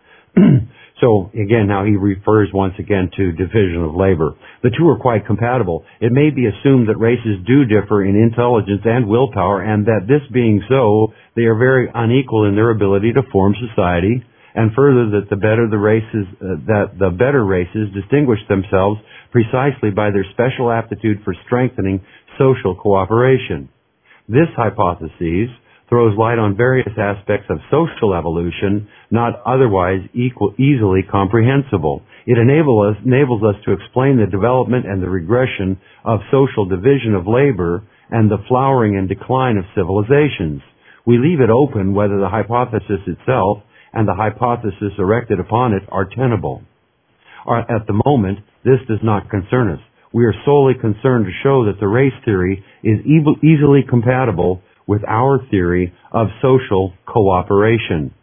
So again, now he refers once again to division of labor. The two are quite compatible. It may be assumed that races do differ in intelligence and willpower, and that this being so, they are very unequal in their ability to form society, and further that the better the races, uh, that the better races distinguish themselves precisely by their special aptitude for strengthening social cooperation. This hypothesis throws light on various aspects of social evolution not otherwise equal, easily comprehensible. It enable us, enables us to explain the development and the regression of social division of labor and the flowering and decline of civilizations. We leave it open whether the hypothesis itself and the hypothesis erected upon it are tenable. At the moment, this does not concern us. We are solely concerned to show that the race theory is easily compatible with our theory of social cooperation.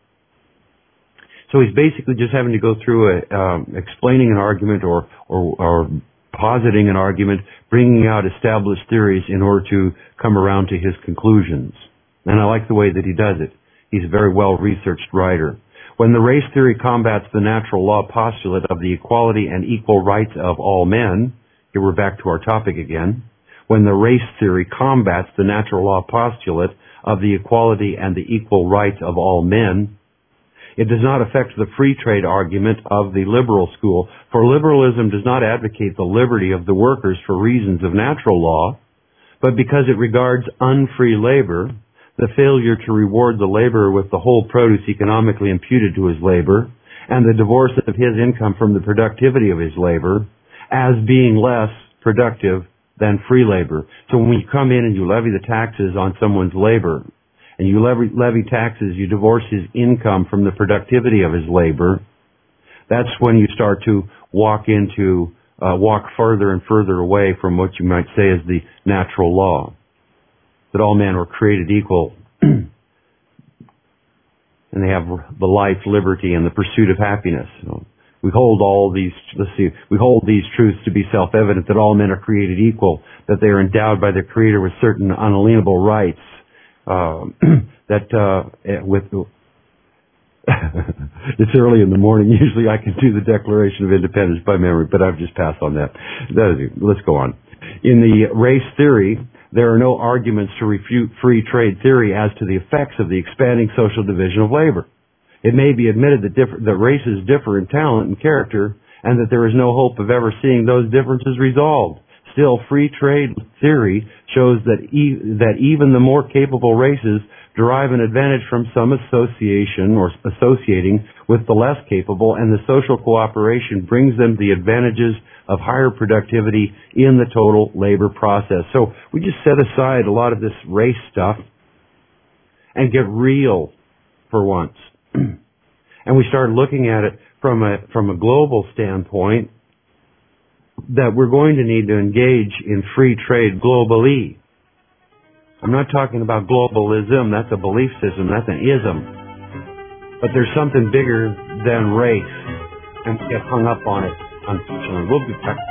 So he's basically just having to go through a, um, explaining an argument or, or, or positing an argument, bringing out established theories in order to come around to his conclusions. And I like the way that he does it. He's a very well-researched writer. When the race theory combats the natural law postulate of the equality and equal rights of all men, here we're back to our topic again, when the race theory combats the natural law postulate of the equality and the equal rights of all men, it does not affect the free trade argument of the liberal school, for liberalism does not advocate the liberty of the workers for reasons of natural law, but because it regards unfree labor, the failure to reward the laborer with the whole produce economically imputed to his labor, and the divorce of his income from the productivity of his labor, as being less productive than free labor. So when you come in and you levy the taxes on someone's labor, and you levy, levy taxes, you divorce his income from the productivity of his labor, that's when you start to walk into, uh, walk further and further away from what you might say is the natural law, that all men were created equal, and they have the life, liberty, and the pursuit of happiness. So we hold all these, let's see, we hold these truths to be self-evident, that all men are created equal, that they are endowed by their Creator with certain unalienable rights, uh, that, uh, with, it's early in the morning, usually I can do the Declaration of Independence by memory, but I've just passed on that. that is, let's go on. In the race theory, there are no arguments to refute free trade theory as to the effects of the expanding social division of labor. It may be admitted that, differ, that races differ in talent and character, and that there is no hope of ever seeing those differences resolved. Still, free trade theory shows that, e- that even the more capable races derive an advantage from some association or associating with the less capable, and the social cooperation brings them the advantages of higher productivity in the total labor process. So we just set aside a lot of this race stuff and get real for once. And we start looking at it from a from a global standpoint, that we're going to need to engage in free trade globally. I'm not talking about globalism, that's a belief system, that's an ism. But there's something bigger than race, and we get hung up on it, unfortunately. We'll be back.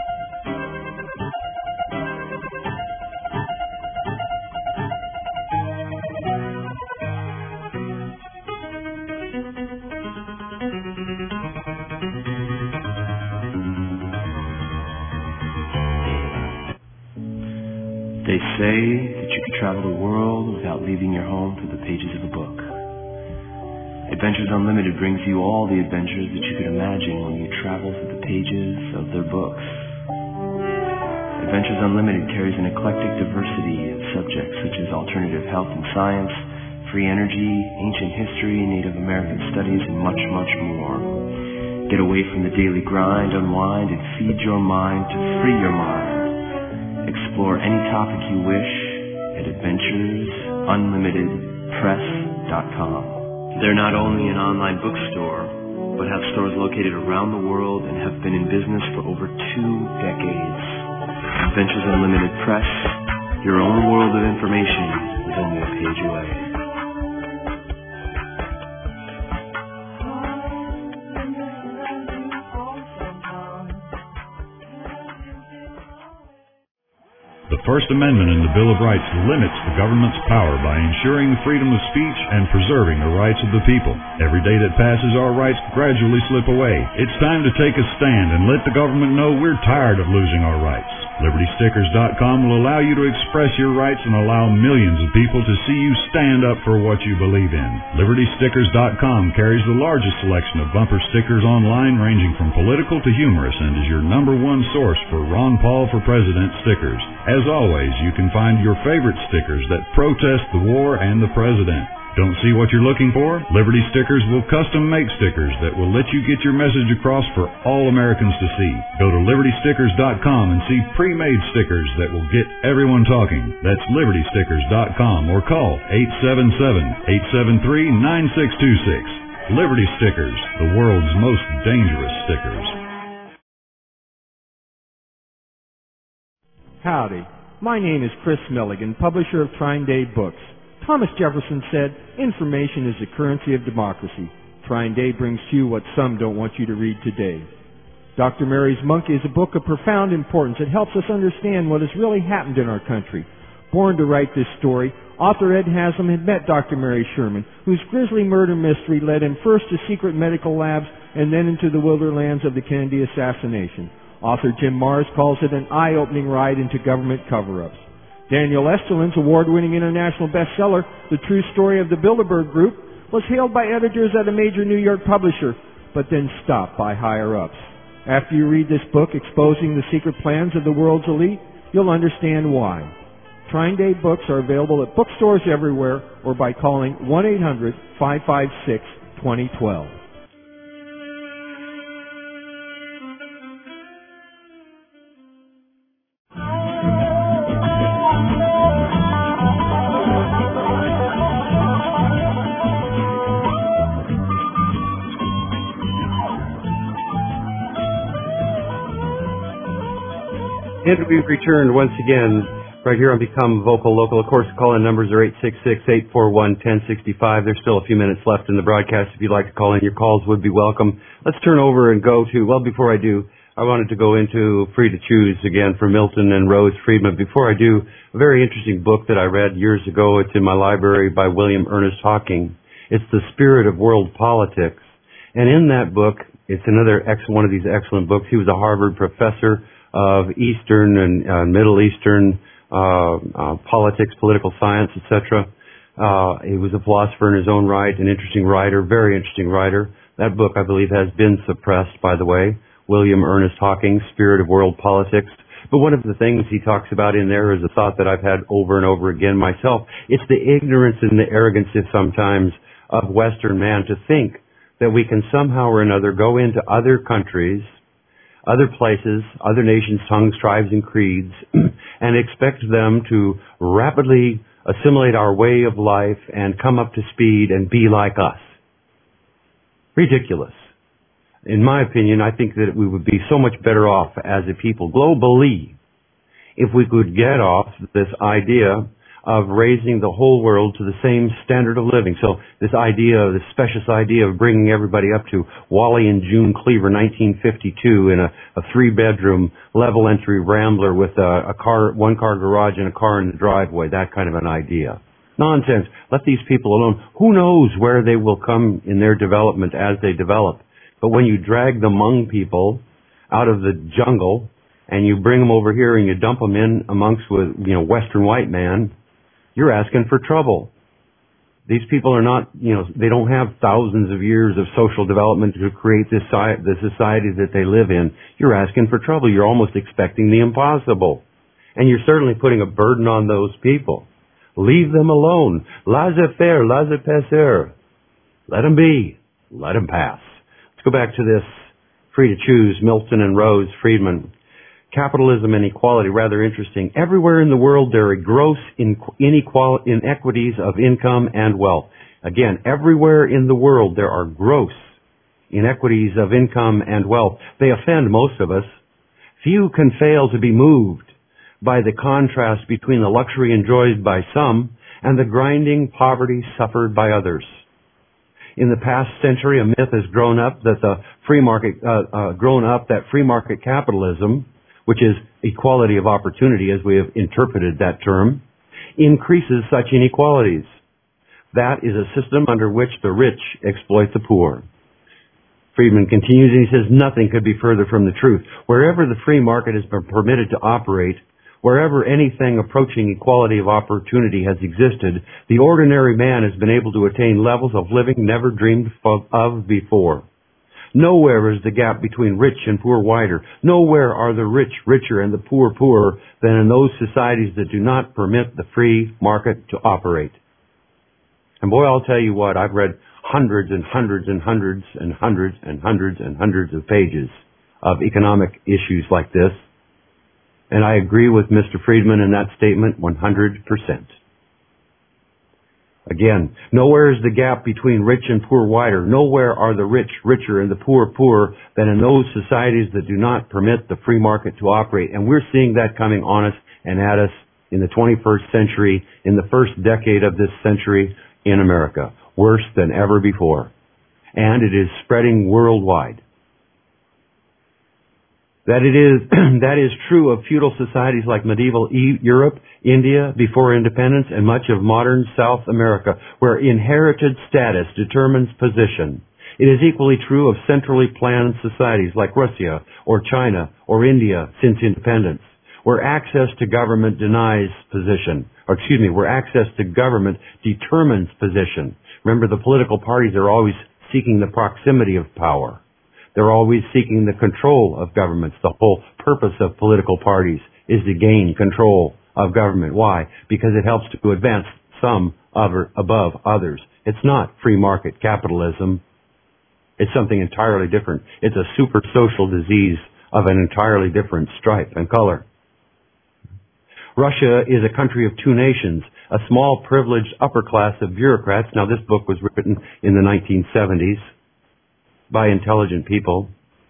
They say that you could travel the world without leaving your home through the pages of a book. Adventures Unlimited brings you all the adventures that you could imagine when you travel through the pages of their books. Adventures Unlimited carries an eclectic diversity of subjects such as alternative health and science, free energy, ancient history, Native American studies, and much, much more. Get away from the daily grind, unwind, and feed your mind to free your mind. Explore any topic you wish at adventures unlimited press dot com. They're not only an online bookstore, but have stores located around the world and have been in business for over two decades. Adventures Unlimited Press, your own world of information is only a page away. The First Amendment in the Bill of Rights limits the government's power by ensuring freedom of speech and preserving the rights of the people. Every day that passes, our rights gradually slip away. It's time to take a stand and let the government know we're tired of losing our rights. Liberty Stickers dot com will allow you to express your rights and allow millions of people to see you stand up for what you believe in. Liberty Stickers dot com carries the largest selection of bumper stickers online, ranging from political to humorous, and is your number one source for Ron Paul for President stickers. As always, you can find your favorite stickers that protest the war and the president. Don't see what you're looking for? Liberty Stickers will custom make stickers that will let you get your message across for all Americans to see. Go to Liberty Stickers dot com and see pre-made stickers that will get everyone talking. That's Liberty Stickers dot com or call eight seven seven, eight seven three, nine six two six. Liberty Stickers, the world's most dangerous stickers. Howdy. My name is Chris Milligan, publisher of Trine Day Books. Thomas Jefferson said, information is the currency of democracy. Trine Day brings to you what some don't want you to read today. Doctor Mary's Monkey is a book of profound importance. It helps us understand what has really happened in our country. Born to write this story, author Ed Haslam had met Doctor Mary Sherman, whose grisly murder mystery led him first to secret medical labs and then into the wilderlands of the Kennedy assassination. Author Jim Marrs calls it an eye-opening ride into government cover-ups. Daniel Esterlin's award-winning international bestseller, The True Story of the Bilderberg Group, was hailed by editors at a major New York publisher, but then stopped by higher-ups. After you read this book exposing the secret plans of the world's elite, you'll understand why. Trine Day books are available at bookstores everywhere or by calling one eight hundred, five five six, two zero one two. And we've returned once again right here on Become Vocal Local. Of course, the call-in numbers are eight six six, eight four one, one zero six five. There's still a few minutes left in the broadcast. If you'd like to call in, your calls would be welcome. Let's turn over and go to, well, before I do, I wanted to go into Free to Choose again for Milton and Rose Friedman. Before I do, a very interesting book that I read years ago. It's in my library by William Ernest Hawking. It's The Spirit of World Politics. And in that book, it's another ex- one of these excellent books. He was a Harvard professor of Eastern and uh, Middle Eastern uh, uh, politics, political science, et cetera. Uh, he was a philosopher in his own right, an interesting writer, very interesting writer. That book, I believe, has been suppressed, by the way. William Ernest Hawking, Spirit of World Politics. But one of the things he talks about in there is a thought that I've had over and over again myself. It's the ignorance and the arrogance sometimes of Western man to think that we can somehow or another go into other countries, other places, other nations, tongues, tribes, and creeds, and expect them to rapidly assimilate our way of life and come up to speed and be like us. Ridiculous. In my opinion, I think that we would be so much better off as a people globally if we could get off this idea of raising the whole world to the same standard of living. So this idea, this specious idea of bringing everybody up to Wally and June Cleaver, nineteen fifty-two, in a, a three-bedroom level entry Rambler with a, a car, one-car garage and a car in the driveway, that kind of an idea. Nonsense. Let these people alone. Who knows where they will come in their development as they develop. But when you drag the Hmong people out of the jungle and you bring them over here and you dump them in amongst with, you know, Western white man, you're asking for trouble. These people are not, you know, they don't have thousands of years of social development to create this the society that they live in. You're asking for trouble. You're almost expecting the impossible. And you're certainly putting a burden on those people. Leave them alone. Laissez-faire, laissez-passer. Let them be. Let them pass. Let's go back to this Free to Choose, Milton and Rose Friedman. Capitalism and equality, rather interesting. Everywhere in the world there are gross inequal- inequities of income and wealth. Again, everywhere in the world there are gross inequities of income and wealth. They offend most of us. Few can fail to be moved by the contrast between the luxury enjoyed by some and the grinding poverty suffered by others. In the past century, a myth has grown up that the free market, uh, uh, grown up that free market capitalism, which is equality of opportunity as we have interpreted that term, increases such inequalities. That is a system under which the rich exploit the poor. Friedman continues and he says, nothing could be further from the truth. Wherever the free market has been permitted to operate, wherever anything approaching equality of opportunity has existed, the ordinary man has been able to attain levels of living never dreamed of before. Nowhere is the gap between rich and poor wider. Nowhere are the rich richer and the poor poorer than in those societies that do not permit the free market to operate. And boy, I'll tell you what, I've read hundreds and hundreds and hundreds and hundreds and hundreds and hundreds of pages of economic issues like this. And I agree with Mister Friedman in that statement one hundred percent. Again, nowhere is the gap between rich and poor wider. Nowhere are the rich richer and the poor poorer than in those societies that do not permit the free market to operate. And we're seeing that coming on us and at us in the twenty-first century, in the first decade of this century in America. Worse than ever before. And it is spreading worldwide. That it is, that is true of feudal societies like medieval Europe, India before independence, and much of modern South America, where inherited status determines position. It is equally true of centrally planned societies like Russia or China or India since independence, where access to government denies position, or excuse me, where access to government determines position. Remember, the political parties are always seeking the proximity of power. They're always seeking the control of governments. The whole purpose of political parties is to gain control of government. Why? Because it helps to advance some other above others. It's not free market capitalism. It's something entirely different. It's a super social disease of an entirely different stripe and color. Russia is a country of two nations, a small privileged upper class of bureaucrats. Now, this book was written in the nineteen seventies by intelligent people,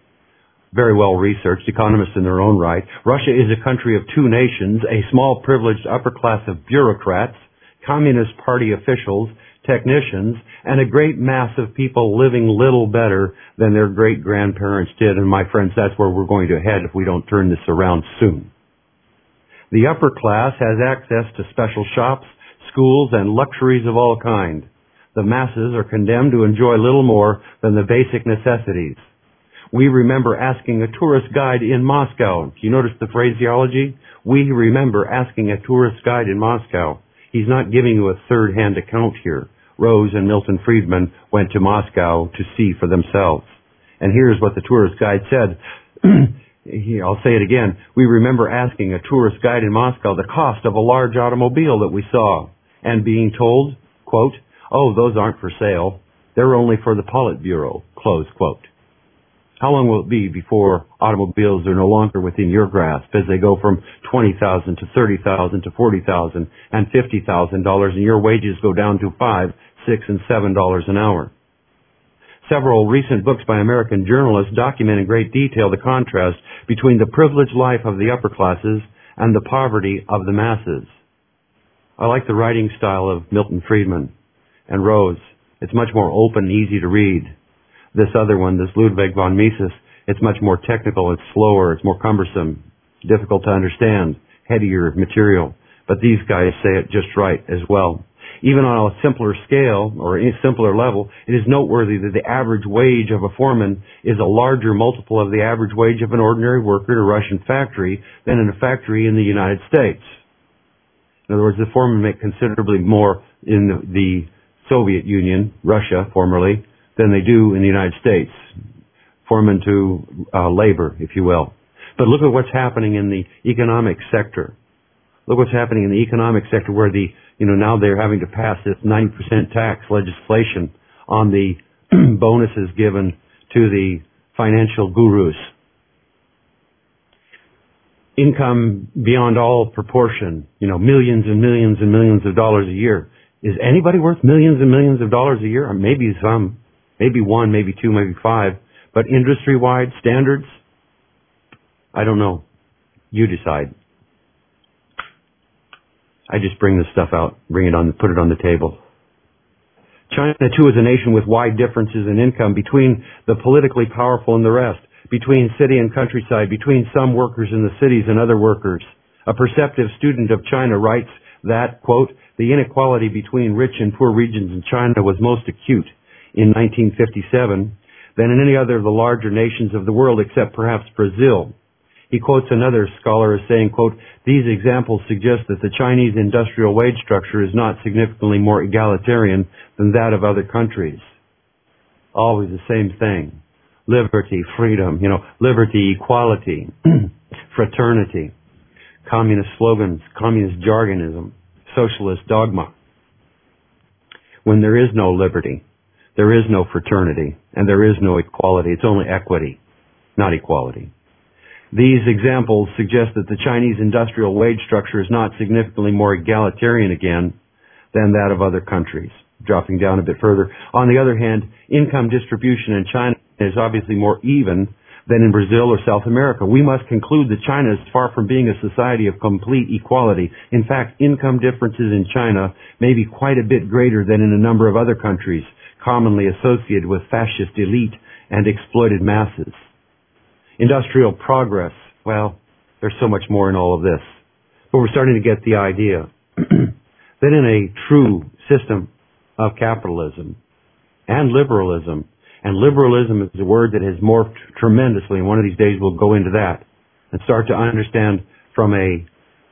very well researched, economists in their own right. Russia is a country of two nations, a small privileged upper class of bureaucrats, Communist Party officials, technicians, and a great mass of people living little better than their great-grandparents did. And my friends, that's where we're going to head if we don't turn this around soon. The upper class has access to special shops, schools, and luxuries of all kind. The masses are condemned to enjoy little more than the basic necessities. We remember asking a tourist guide in Moscow. Do you notice the phraseology? We remember asking a tourist guide in Moscow. He's not giving you a third-hand account here. Rose and Milton Friedman went to Moscow to see for themselves. And here's what the tourist guide said. I'll say it again. We remember asking a tourist guide in Moscow the cost of a large automobile that we saw and being told, quote, oh, those aren't for sale. They're only for the Politburo, close quote. How long will it be before automobiles are no longer within your grasp as they go from twenty thousand dollars to thirty thousand dollars to forty thousand dollars and fifty thousand dollars and your wages go down to five, six, and seven dollars an hour? Several recent books by American journalists document in great detail the contrast between the privileged life of the upper classes and the poverty of the masses. I like the writing style of Milton Friedman and Rose. It's much more open and easy to read. This other one, this Ludwig von Mises, it's much more technical, it's slower, it's more cumbersome, difficult to understand, headier material. But these guys say it just right as well. Even on a simpler scale, or a simpler level, it is noteworthy that the average wage of a foreman is a larger multiple of the average wage of an ordinary worker in a Russian factory than in a factory in the United States. In other words, the foremen make considerably more in the Soviet Union, Russia formerly, than they do in the United States. Foremen to uh, labor, if you will. But look at what's happening in the economic sector. Look what's happening in the economic sector where the, you know, now they're having to pass this ninety percent tax legislation on the bonuses given to the financial gurus. Income beyond all proportion, you know, millions and millions and millions of dollars a year. Is anybody worth millions and millions of dollars a year? Or maybe some, maybe one, maybe two, maybe five. But industry-wide standards, I don't know. You decide. I just bring this stuff out, bring it on, put it on the table. China, too, is a nation with wide differences in income between the politically powerful and the rest. between city and countryside, between some workers in the cities and other workers. A perceptive student of China writes that, quote, the inequality between rich and poor regions in China was most acute in nineteen fifty-seven than in any other of the larger nations of the world except perhaps Brazil. He quotes another scholar as saying, quote, these examples suggest that the Chinese industrial wage structure is not significantly more egalitarian than that of other countries. Always the same thing. Liberty, freedom, you know, liberty, equality, fraternity, communist slogans, communist jargonism, socialist dogma. When there is no liberty, there is no fraternity, and there is no equality. It's only equity, not equality. These examples suggest that the Chinese industrial wage structure is not significantly more egalitarian again than that of other countries. Dropping down a bit further. On the other hand, income distribution in China is obviously more even than in Brazil or South America. We must conclude that China is far from being a society of complete equality. In fact, income differences in China may be quite a bit greater than in a number of other countries, commonly associated with fascist elite and exploited masses. Industrial progress, well, there's so much more in all of this. But we're starting to get the idea that in a true system of capitalism and liberalism, and liberalism is a word that has morphed tremendously, and one of these days we'll go into that and start to understand from a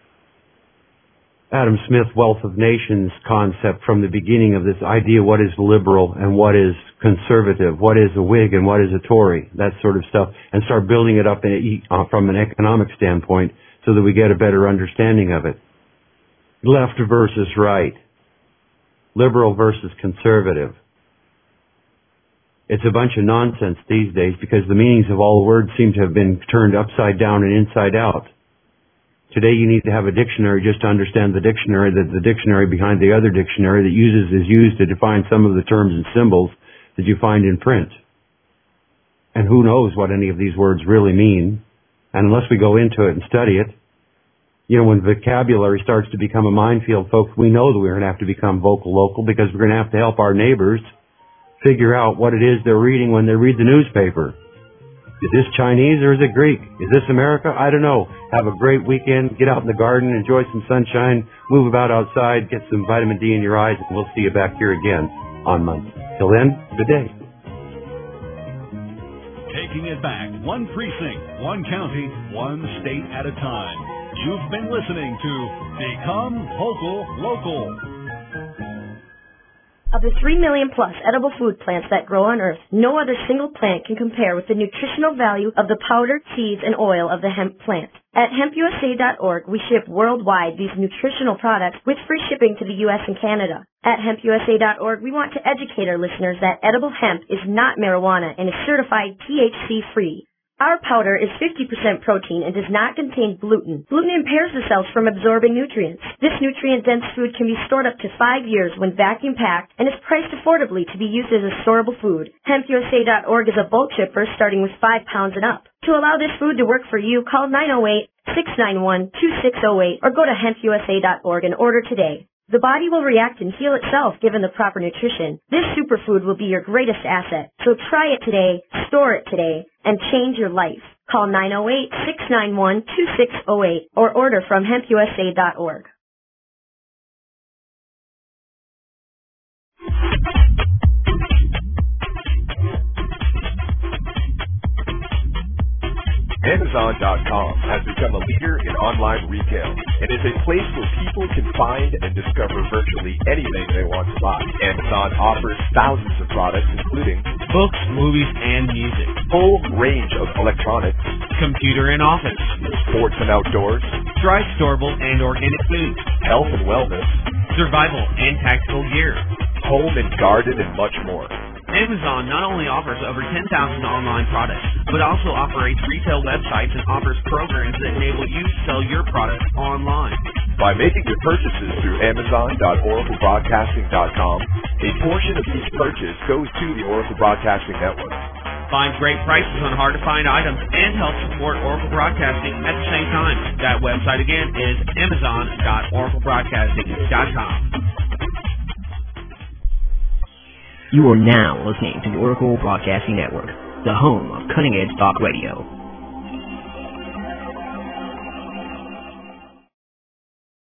Adam Smith Wealth of Nations concept from the beginning of this idea what is liberal and what is conservative, what is a Whig and what is a Tory, that sort of stuff, and start building it up in a, uh, from an economic standpoint so that we get a better understanding of it. Left versus right. Liberal versus conservative. It's a bunch of nonsense these days because the meanings of all the words seem to have been turned upside down and inside out. Today you need to have a dictionary just to understand the dictionary, that the dictionary behind the other dictionary that uses is used to define some of the terms and symbols that you find in print. And who knows what any of these words really mean. And unless we go into it and study it, you know, when vocabulary starts to become a minefield, folks, we know that we're going to have to become vocal local because we're going to have to help our neighbors figure out what it is they're reading when they read the newspaper. Is this Chinese or is it Greek? Is this America? I don't know. Have a great weekend. Get out in the garden. Enjoy some sunshine. Move about outside. Get some vitamin D in your eyes. And we'll see you back here again on Monday. Till then, good day. Taking it back, one precinct, one county, one state at a time. You've been listening to Become Vocal Local. Of the three million plus edible food plants that grow on Earth, no other single plant can compare with the nutritional value of the powder, seeds, and oil of the hemp plant. At hemp U S A dot org, we ship worldwide these nutritional products with free shipping to the U S and Canada. At hemp U S A dot org, we want to educate our listeners that edible hemp is not marijuana and is certified T H C-free. Our powder is fifty percent protein and does not contain gluten. Gluten impairs the cells from absorbing nutrients. This nutrient-dense food can be stored up to five years when vacuum-packed and is priced affordably to be used as a storable food. hemp U S A dot org is a bulk shipper starting with five pounds and up. To allow this food to work for you, call nine oh eight, six nine one, two six oh eight or go to hemp U S A dot org and order today. The body will react and heal itself given the proper nutrition. This superfood will be your greatest asset. So try it today, store it today, and change your life. Call nine oh eight, six nine one, two six oh eight or order from hemp U S A dot org. Amazon dot com has become a leader in online retail and is a place where people can find and discover virtually anything they want to buy. Amazon offers thousands of products including books, movies, and music, full range of electronics, computer and office, sports and outdoors, dry, storable, and organic foods, health and wellness, survival and tactical gear, home and garden, and much more. Amazon not only offers over ten thousand online products, but also operates retail websites and offers programs that enable you to sell your products online. By making your purchases through Amazon dot Oracle Broadcasting dot com, a portion of each purchase goes to the Oracle Broadcasting Network. Find great prices on hard-to-find items and help support Oracle Broadcasting at the same time. That website again is Amazon dot Oracle Broadcasting dot com. You are now listening to the Oracle Broadcasting Network. the home of Cutting Edge Talk Radio.